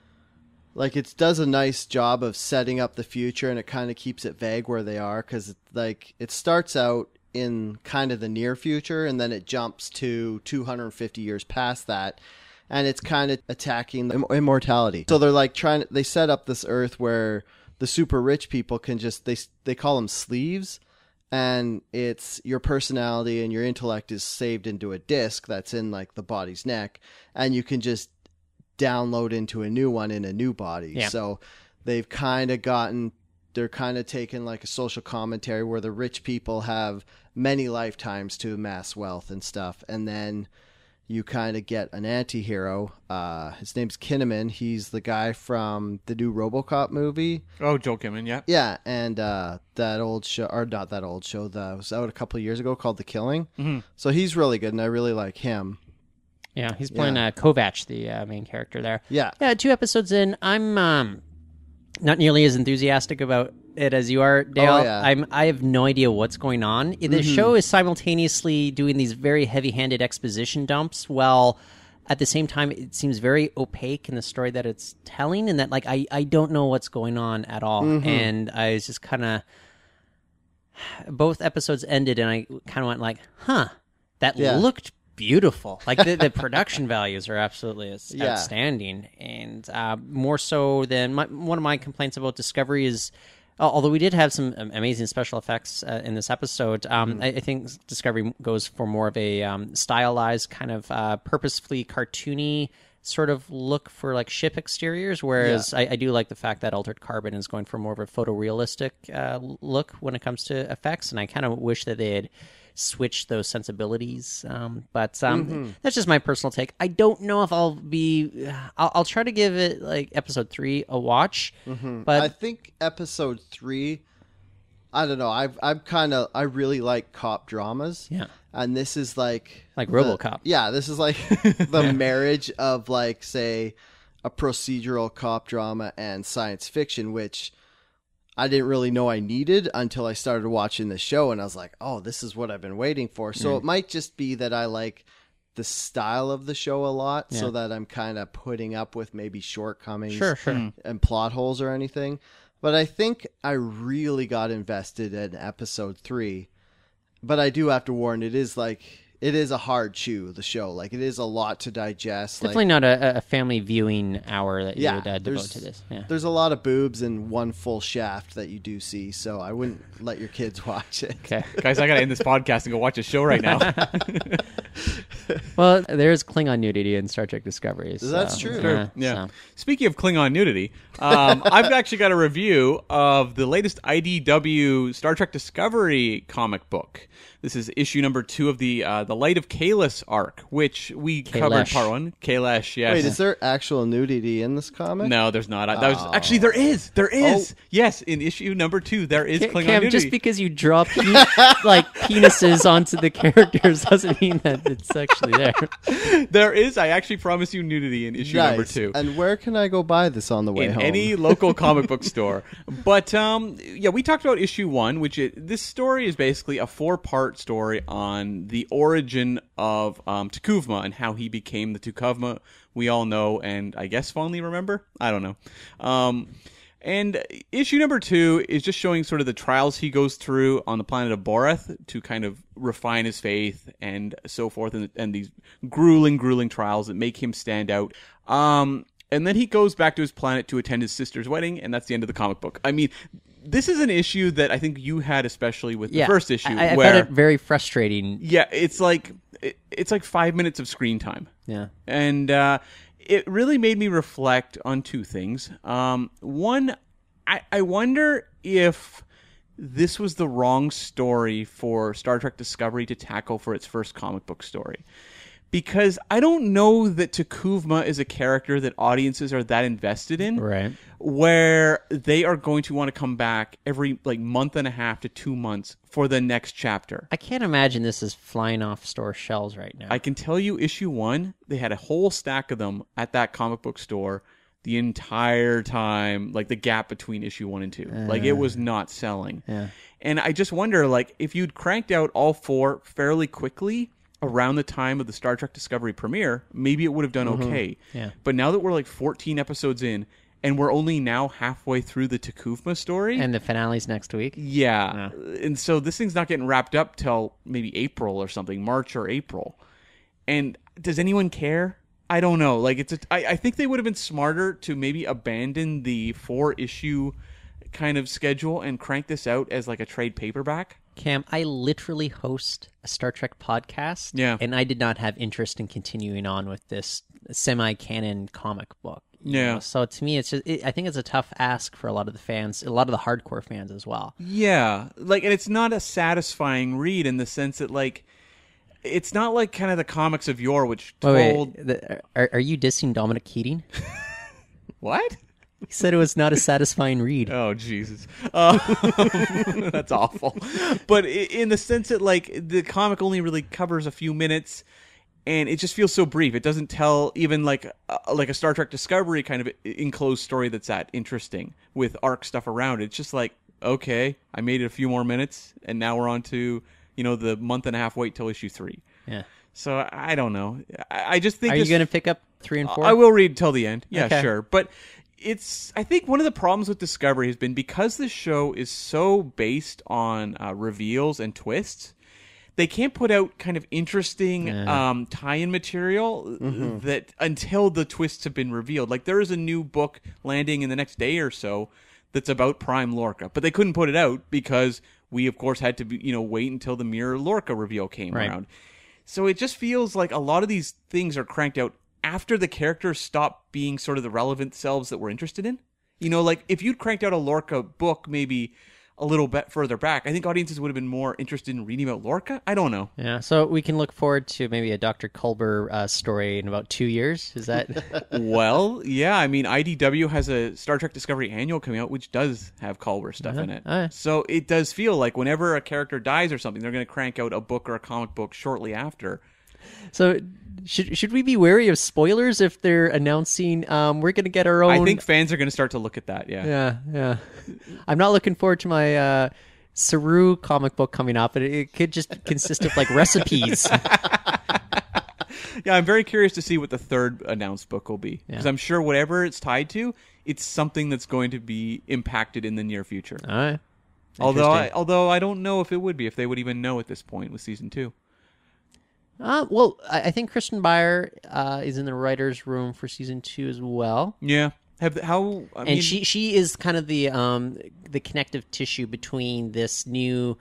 Speaker 9: like it does a nice job of setting up the future, and it kind of keeps it vague where they are, because like it starts out in kind of the near future, and then it jumps to two hundred fifty years past that, and it's kind of attacking the immortality. So they're like trying to, they set up this Earth where the super rich people can just, they they call them sleeves, and it's your personality and your intellect is saved into a disc that's in like the body's neck, and you can just download into a new one in a new body.
Speaker 8: Yeah.
Speaker 9: So they've kind of gotten, they're kind of taking like a social commentary where the rich people have many lifetimes to amass wealth and stuff, and then you kind of get an anti-hero. Uh, his name's Kinnaman. He's the guy from the new RoboCop movie.
Speaker 7: oh, Joel Kinnaman, yeah.
Speaker 9: Yeah, and uh, that old show, or not that old show, that was out a couple of years ago called The Killing. Mm-hmm. So he's really good, and I really like him.
Speaker 8: Yeah, he's playing
Speaker 9: Yeah.
Speaker 8: uh, Kovac, the uh, main character there.
Speaker 9: Yeah.
Speaker 8: Yeah, two episodes in. I'm um, not nearly as enthusiastic about it as you are, Dale.
Speaker 9: Oh, yeah.
Speaker 8: I'm. I have no idea what's going on. The show is simultaneously doing these very heavy-handed exposition dumps, while at the same time it seems very opaque in the story that it's telling, and that like I, I don't know what's going on at all. And I was just kind of both episodes ended, and I kind of went like, huh, that
Speaker 9: Yeah.
Speaker 8: looked beautiful. Like the, the production values are absolutely as-
Speaker 9: Yeah.
Speaker 8: outstanding, and uh, more so than my, one of my complaints about Discovery is, uh, although we did have some um, amazing special effects uh, in this episode, um,
Speaker 9: Mm-hmm.
Speaker 8: I, I think Discovery goes for more of a um, stylized kind of uh, purposefully cartoony sort of look for like ship exteriors, whereas
Speaker 9: Yeah.
Speaker 8: I, I do like the fact that Altered Carbon is going for more of a photorealistic uh, look when it comes to effects, and I kind of wish that they had switched those sensibilities. Um, but um,
Speaker 9: Mm-hmm.
Speaker 8: that's just my personal take. I don't know if I'll be. I'll, I'll try to give it like episode three a watch,
Speaker 9: Mm-hmm.
Speaker 8: but
Speaker 9: I think episode three. I don't know. I've I'm kind of I really like cop dramas.
Speaker 8: Yeah.
Speaker 9: And this is like
Speaker 8: Like
Speaker 9: the-
Speaker 8: RoboCop.
Speaker 9: Yeah, this is like the marriage of like say a procedural cop drama and science fiction, which I didn't really know I needed until I started watching the show, and I was like, "Oh, this is what I've been waiting for." So
Speaker 8: Mm.
Speaker 9: it might just be that I like the style of the show a lot, so
Speaker 8: Yeah.
Speaker 9: that I'm kind of putting up with maybe shortcomings
Speaker 8: Sure, sure.
Speaker 9: and plot holes or anything. But I think I really got invested in episode three. But I do have to warn, it is like it is a hard chew, the show. Like it is a lot to digest.
Speaker 8: Definitely
Speaker 9: like,
Speaker 8: not a, a family viewing hour that you
Speaker 9: yeah,
Speaker 8: would uh, devote
Speaker 9: there's,
Speaker 8: to this. Yeah.
Speaker 9: there's a lot of boobs and one full shaft that you do see, so I wouldn't let your kids watch it.
Speaker 8: Okay.
Speaker 7: Guys, I gotta end this podcast and go watch a show right now.
Speaker 8: Well, there's Klingon nudity in Star Trek Discovery. So,
Speaker 9: That's true.
Speaker 8: Yeah.
Speaker 7: Yeah.
Speaker 8: so.
Speaker 7: Speaking of Klingon nudity, um, I've actually got a review of the latest I D W Star Trek Discovery comic book. This is issue number two of the uh, the Light of Kahless arc, which we covered
Speaker 8: Kailash.
Speaker 7: part one. Kailash, yes.
Speaker 9: Wait, is there actual nudity in this comic?
Speaker 7: No, there's not. I, that was actually there is. There is.
Speaker 9: Oh.
Speaker 7: Yes, in issue number two, there is
Speaker 8: Ca-
Speaker 7: Klingon
Speaker 8: Cam,
Speaker 7: nudity.
Speaker 8: just because you draw pe- like penises onto the characters doesn't mean that it's actually there.
Speaker 7: There is. I actually promise you nudity in issue
Speaker 9: Nice.
Speaker 7: number two.
Speaker 9: And where can I go buy this on the way
Speaker 7: in
Speaker 9: home?
Speaker 7: any local comic book store. But um, yeah, we talked about issue one, which it, this story is basically a four-part story on the origin of um, T'Kuvma and how he became the T'Kuvma we all know and I guess fondly remember. I don't know. Um, and issue number two is just showing sort of the trials he goes through on the planet of Boreth to kind of refine his faith and so forth, and, and these grueling, grueling trials that make him stand out. Um, and then he goes back to his planet to attend his sister's wedding, and that's the end of the comic book. I mean, this is an issue that I think you had especially with
Speaker 8: Yeah,
Speaker 7: the first issue,
Speaker 8: I, I
Speaker 7: where
Speaker 8: found it very frustrating.
Speaker 7: yeah, it's like it, it's like five minutes of screen time.
Speaker 8: Yeah.
Speaker 7: And uh, it really made me reflect on two things. Um, one, I, I wonder if this was the wrong story for Star Trek Discovery to tackle for its first comic book story. Because I don't know that T'Kuvma is a character that audiences are that invested in.
Speaker 8: Right.
Speaker 7: Where they are going to want to come back every like month and a half to two months for the next chapter.
Speaker 8: I can't imagine this is flying off store shelves right now.
Speaker 7: I can tell you issue one, they had a whole stack of them at that comic book store the entire time, like the gap between issue one and two. Uh, like it was not selling.
Speaker 8: Yeah.
Speaker 7: And I just wonder, like, if you'd cranked out all four fairly quickly around the time of the Star Trek Discovery premiere, maybe it would have done okay.
Speaker 8: Yeah.
Speaker 7: But now that we're like fourteen episodes in, and we're only now halfway through the T'Kuvma story.
Speaker 8: And the finale's next week.
Speaker 7: Yeah. And so this thing's not getting wrapped up till maybe April or something, March or April. And does anyone care? I don't know. Like it's a, I, I think they would have been smarter to maybe abandon the four issue kind of schedule and crank this out as like a trade paperback.
Speaker 8: Cam, I literally host a Star Trek podcast.
Speaker 7: Yeah.
Speaker 8: And I did not have interest in continuing on with this semi-canon comic book. you
Speaker 7: Yeah.
Speaker 8: know? So to me, it's just, it, I think it's a tough ask for a lot of the fans, a lot of the hardcore fans as well.
Speaker 7: Yeah. Like, and it's not a satisfying read in the sense that, like, it's not like kind of the comics of yore, which
Speaker 8: Wait,
Speaker 7: told...
Speaker 8: wait, the, are, are you dissing Dominic Keating?
Speaker 7: What?
Speaker 8: He said it was not a satisfying read.
Speaker 7: Oh, Jesus. Uh, that's awful. But i- in the sense that, like, the comic only really covers a few minutes, and it just feels so brief. It doesn't tell even, like, uh, like a Star Trek Discovery kind of enclosed story that's that interesting with arc stuff around it. It's just like, okay, I made it a few more minutes, and now we're on to, you know, the month and a half wait till issue three.
Speaker 8: Yeah.
Speaker 7: So, I I don't know. I, I just think
Speaker 8: Are
Speaker 7: this,
Speaker 8: you going to pick up three and four?
Speaker 7: I will read till the end. Yeah,
Speaker 8: Okay.
Speaker 7: sure. But it's, I think one of the problems with Discovery has been because the show is so based on uh, reveals and twists, they can't put out kind of interesting um, tie-in material that until the twists have been revealed. Like, there is a new book landing in the next day or so that's about Prime Lorca, but they couldn't put it out because we, of course, had to be, you know, wait until the Mirror Lorca reveal came
Speaker 8: Right.
Speaker 7: around. So it just feels like a lot of these things are cranked out after the characters stop being sort of the relevant selves that we're interested in. You know, like if you'd cranked out a Lorca book maybe a little bit further back, I think audiences would have been more interested in reading about Lorca. I don't know.
Speaker 8: Yeah, so we can look forward to maybe a Doctor Culber uh, story in about two years. Is that?
Speaker 7: Well, yeah. I mean, I D W has a Star Trek Discovery Annual coming out, which does have Culber stuff
Speaker 8: Uh-huh.
Speaker 7: in it.
Speaker 8: Uh.
Speaker 7: So it does feel like whenever a character dies or something, they're going to crank out a book or a comic book shortly after.
Speaker 8: So should should we be wary of spoilers if they're announcing um, we're going to get our own?
Speaker 7: I think fans are going to start to look at that. Yeah.
Speaker 8: Yeah, yeah. I'm not looking forward to my uh, Saru comic book coming up, but it, it could just consist of like recipes.
Speaker 7: Yeah, I'm very curious to see what the third announced book will be, because
Speaker 8: Yeah.
Speaker 7: I'm sure whatever it's tied to, it's something that's going to be impacted in the near future.
Speaker 8: All right.
Speaker 7: Although, I,
Speaker 8: Interesting.
Speaker 7: although I don't know if it would be, if they would even know at this point with season two.
Speaker 8: Uh, well, I, I think Kristen Beyer uh, is in the writers' room for season two as well.
Speaker 7: Yeah. Have the, how? I
Speaker 8: And
Speaker 7: mean,
Speaker 8: she she is kind of the um the connective tissue between this new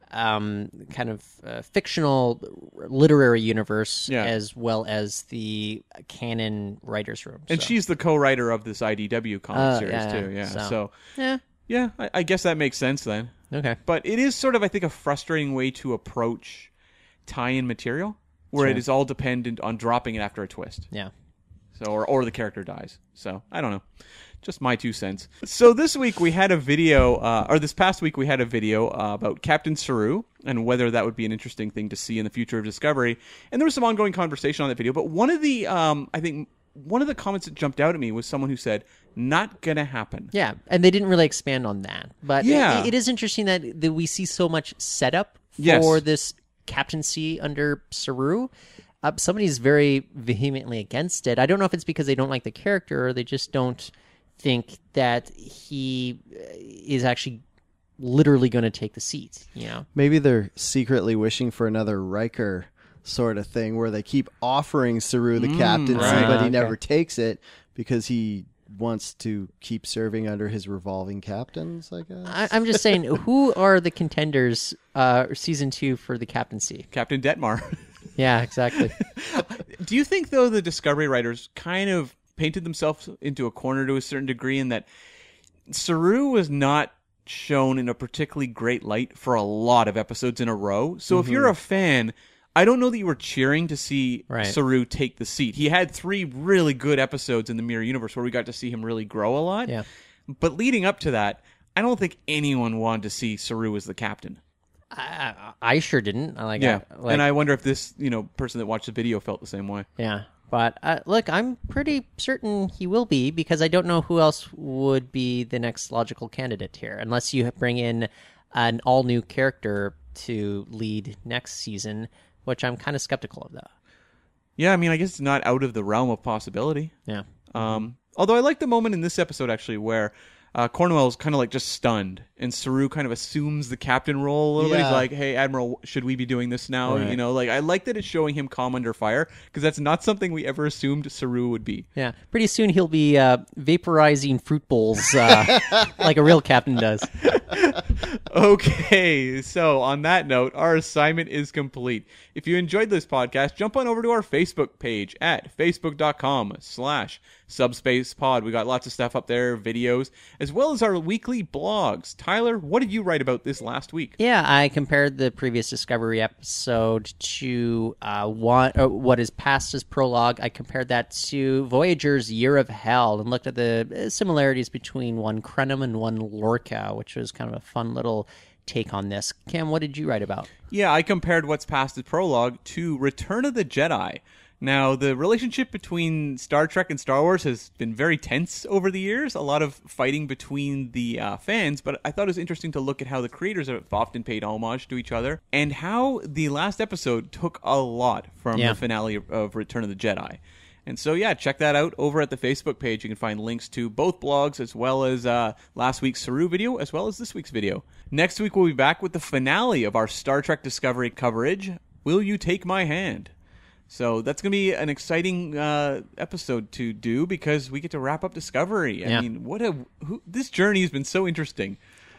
Speaker 8: um kind of uh, fictional literary universe
Speaker 7: Yeah.
Speaker 8: as well as the canon writers room.
Speaker 7: and
Speaker 8: so.
Speaker 7: she's the co-writer of this I D W comic
Speaker 8: Uh,
Speaker 7: series
Speaker 8: yeah,
Speaker 7: too. Yeah.
Speaker 8: so.
Speaker 7: So,
Speaker 8: yeah,
Speaker 7: yeah, I, I guess that makes sense then.
Speaker 8: okay.
Speaker 7: But it is sort of, I think, a frustrating way to approach tie-in material, where it
Speaker 8: Sure.
Speaker 7: is all dependent on dropping it after a twist.
Speaker 8: Yeah.
Speaker 7: So, or, or the character dies. So, I don't know. Just my two cents. So this week we had a video, uh, or this past week we had a video uh, about Captain Saru and whether that would be an interesting thing to see in the future of Discovery. And there was some ongoing conversation on that video. But one of the, um, I think, one of the comments that jumped out at me was someone who said, "Not gonna happen."
Speaker 8: Yeah, and they didn't really expand on that. But
Speaker 7: Yeah.
Speaker 8: it, it is interesting that, that we see so much setup for
Speaker 7: Yes.
Speaker 8: this captaincy under Saru. Uh, somebody's very vehemently against it. I don't know if it's because they don't like the character or they just don't think that he uh, is actually literally going to take the seat, you know?
Speaker 9: Maybe they're secretly wishing for another Riker sort of thing where they keep offering Saru the captaincy,
Speaker 7: right.
Speaker 9: but he
Speaker 8: Okay.
Speaker 9: never takes it because he wants to keep serving under his revolving captains, I guess.
Speaker 8: I, I'm just saying, who are the contenders uh, season two for the captaincy?
Speaker 7: Captain Detmar.
Speaker 8: Yeah, exactly.
Speaker 7: Do you think, though, the Discovery writers kind of painted themselves into a corner to a certain degree in that Saru was not shown in a particularly great light for a lot of episodes in a row? So if you're a fan, I don't know that you were cheering to see
Speaker 8: Right.
Speaker 7: Saru take the seat. He had three really good episodes in the Mirror Universe where we got to see him really grow a lot.
Speaker 8: Yeah.
Speaker 7: But leading up to that, I don't think anyone wanted to see Saru as the captain.
Speaker 8: I, I I sure didn't. I like,
Speaker 7: Yeah.
Speaker 8: I, like
Speaker 7: and I wonder if this, you know, person that watched the video felt the same way.
Speaker 8: Yeah, but uh, look, I'm pretty certain he will be because I don't know who else would be the next logical candidate here, unless you bring in an all new character to lead next season, which I'm kind of skeptical of, though.
Speaker 7: Yeah, I mean, I guess it's not out of the realm of possibility.
Speaker 8: Yeah,
Speaker 7: Um, although I like the moment in this episode, actually, where uh, Cornwell's kind of like just stunned, and Saru kind of assumes the captain role a little bit.
Speaker 9: Yeah.
Speaker 7: He's like, "Hey, Admiral, should we be doing this now?"
Speaker 8: Right.
Speaker 7: You know, like I like that it's showing him calm under fire, because that's not something we ever assumed Saru would be.
Speaker 8: yeah. Pretty soon he'll be uh, vaporizing fruit bowls uh, like a real captain does.
Speaker 7: Okay, so on that note, our assignment is complete. If you enjoyed this podcast, jump on over to our Facebook page at facebook.com slash subspacepod. We got lots of stuff up there, videos, as well as our weekly blogs. Tyler, what did you write about this last week?
Speaker 8: Yeah, I compared the previous Discovery episode to uh, one, uh, what is past as prologue. I compared that to Voyager's Year of Hell and looked at the uh, similarities between one Krenim and one Lorca, which was kind of a fun little take on this. Cam, what did you write about?
Speaker 7: Yeah, I compared what's past as prologue to Return of the Jedi. Now, the relationship between Star Trek and Star Wars has been very tense over the years, a lot of fighting between the uh, fans, but I thought it was interesting to look at how the creators have often paid homage to each other, and how the last episode took a lot from
Speaker 8: Yeah.
Speaker 7: the finale of, of Return of the Jedi. And so, yeah, check that out over at the Facebook page. You can find links to both blogs, as well as uh, last week's Saru video, as well as this week's video. Next week, we'll be back with the finale of our Star Trek Discovery coverage, Will You Take My Hand? So that's going to be an exciting uh, episode to do because we get to wrap up Discovery. I
Speaker 8: Yeah.
Speaker 7: mean, what a who, this journey has been so interesting.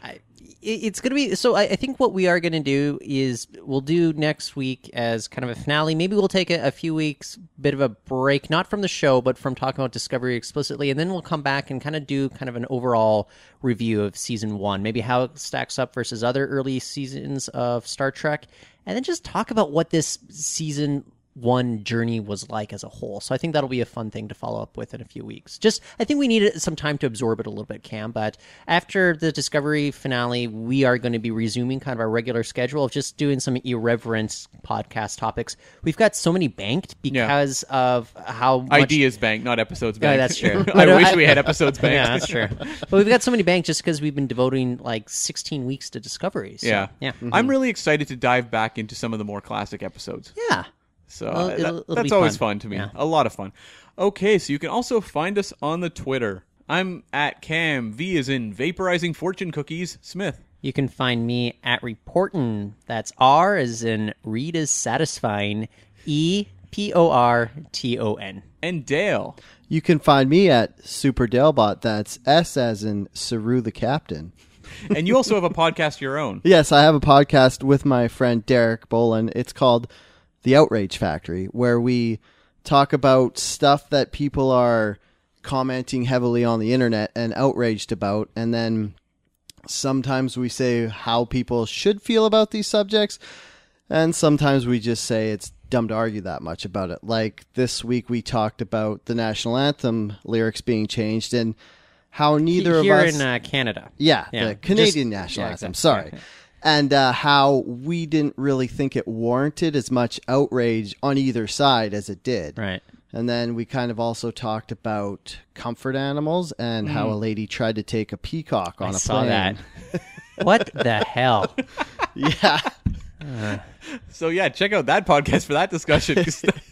Speaker 8: I, it's going to be so. I, I think what we are going to do is we'll do next week as kind of a finale. Maybe we'll take a, a few weeks, bit of a break, not from the show, but from talking about Discovery explicitly, and then we'll come back and kind of do kind of an overall review of season one, maybe how it stacks up versus other early seasons of Star Trek, and then just talk about what this season one journey was like as a whole. So I think that'll be a fun thing to follow up with in a few weeks. Just, I think we need some time to absorb it a little bit, Cam, but after the Discovery finale, we are going to be resuming kind of our regular schedule of just doing some irreverent podcast topics. We've got so many banked because yeah. of how much...
Speaker 7: Ideas banked, not episodes banked.
Speaker 8: Yeah, that's true.
Speaker 7: I
Speaker 8: no,
Speaker 7: wish
Speaker 8: I...
Speaker 7: we had episodes banked.
Speaker 8: Yeah, that's true. But we've got so many banked just because we've been devoting like sixteen weeks to Discovery. So,
Speaker 7: yeah.
Speaker 8: yeah. Mm-hmm.
Speaker 7: I'm really excited to dive back into some of the more classic episodes.
Speaker 8: Yeah.
Speaker 7: So
Speaker 8: well,
Speaker 7: that,
Speaker 8: it'll, it'll
Speaker 7: that's always
Speaker 8: fun,
Speaker 7: fun to me.
Speaker 8: Yeah.
Speaker 7: A lot of fun. Okay, so you can also find us on the Twitter. I'm at Cam. V is in Vaporizing Fortune Cookies Smith.
Speaker 8: You can find me at Reportin. That's R as in Read is Satisfying. E P O R T O N.
Speaker 7: And Dale.
Speaker 9: You can find me at Super Dalebot. That's S as in Saru the Captain.
Speaker 7: And you also have a podcast of your own.
Speaker 9: Yes, I have a podcast with my friend Derek Bolin. It's called The Outrage Factory, where we talk about stuff that people are commenting heavily on the internet and outraged about, and then sometimes we say how people should feel about these subjects, and sometimes we just say it's dumb to argue that much about it. Like this week we talked about the national anthem lyrics being changed and how neither
Speaker 8: Here
Speaker 9: of us...
Speaker 8: in uh, Canada.
Speaker 9: Yeah,
Speaker 8: yeah,
Speaker 9: the Canadian
Speaker 8: just,
Speaker 9: national
Speaker 8: yeah,
Speaker 9: anthem,
Speaker 8: exactly.
Speaker 9: sorry.
Speaker 8: Yeah, yeah.
Speaker 9: And uh, how we didn't really think it warranted as much outrage on either side as it did.
Speaker 8: Right.
Speaker 9: And then we kind of also talked about comfort animals and mm. how a lady tried to take a peacock on
Speaker 8: I
Speaker 9: a
Speaker 8: saw
Speaker 9: plane.
Speaker 8: that. What the hell?
Speaker 9: Yeah.
Speaker 8: Uh.
Speaker 7: So yeah, check out that podcast for that discussion.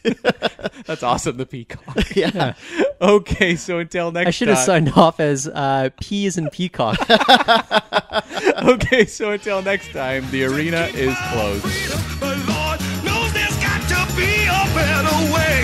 Speaker 7: That's awesome, the peacock.
Speaker 9: Yeah.
Speaker 7: Okay, so until next time.
Speaker 8: I should have
Speaker 7: time.
Speaker 8: signed off as uh, peas and peacock.
Speaker 7: Okay, so until next time, the arena is closed.
Speaker 1: The Lord knows there's got to be a better way.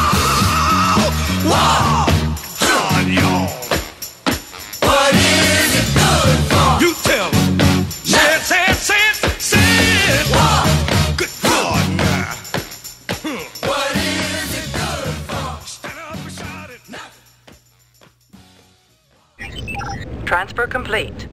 Speaker 1: Oh, whoa, John, y'all. What is it good for? You tell them. Say it, say it, say it, say it. Whoa. Good God, now. Hmm. What is it good for? Stand up and shout it.
Speaker 4: Transfer complete.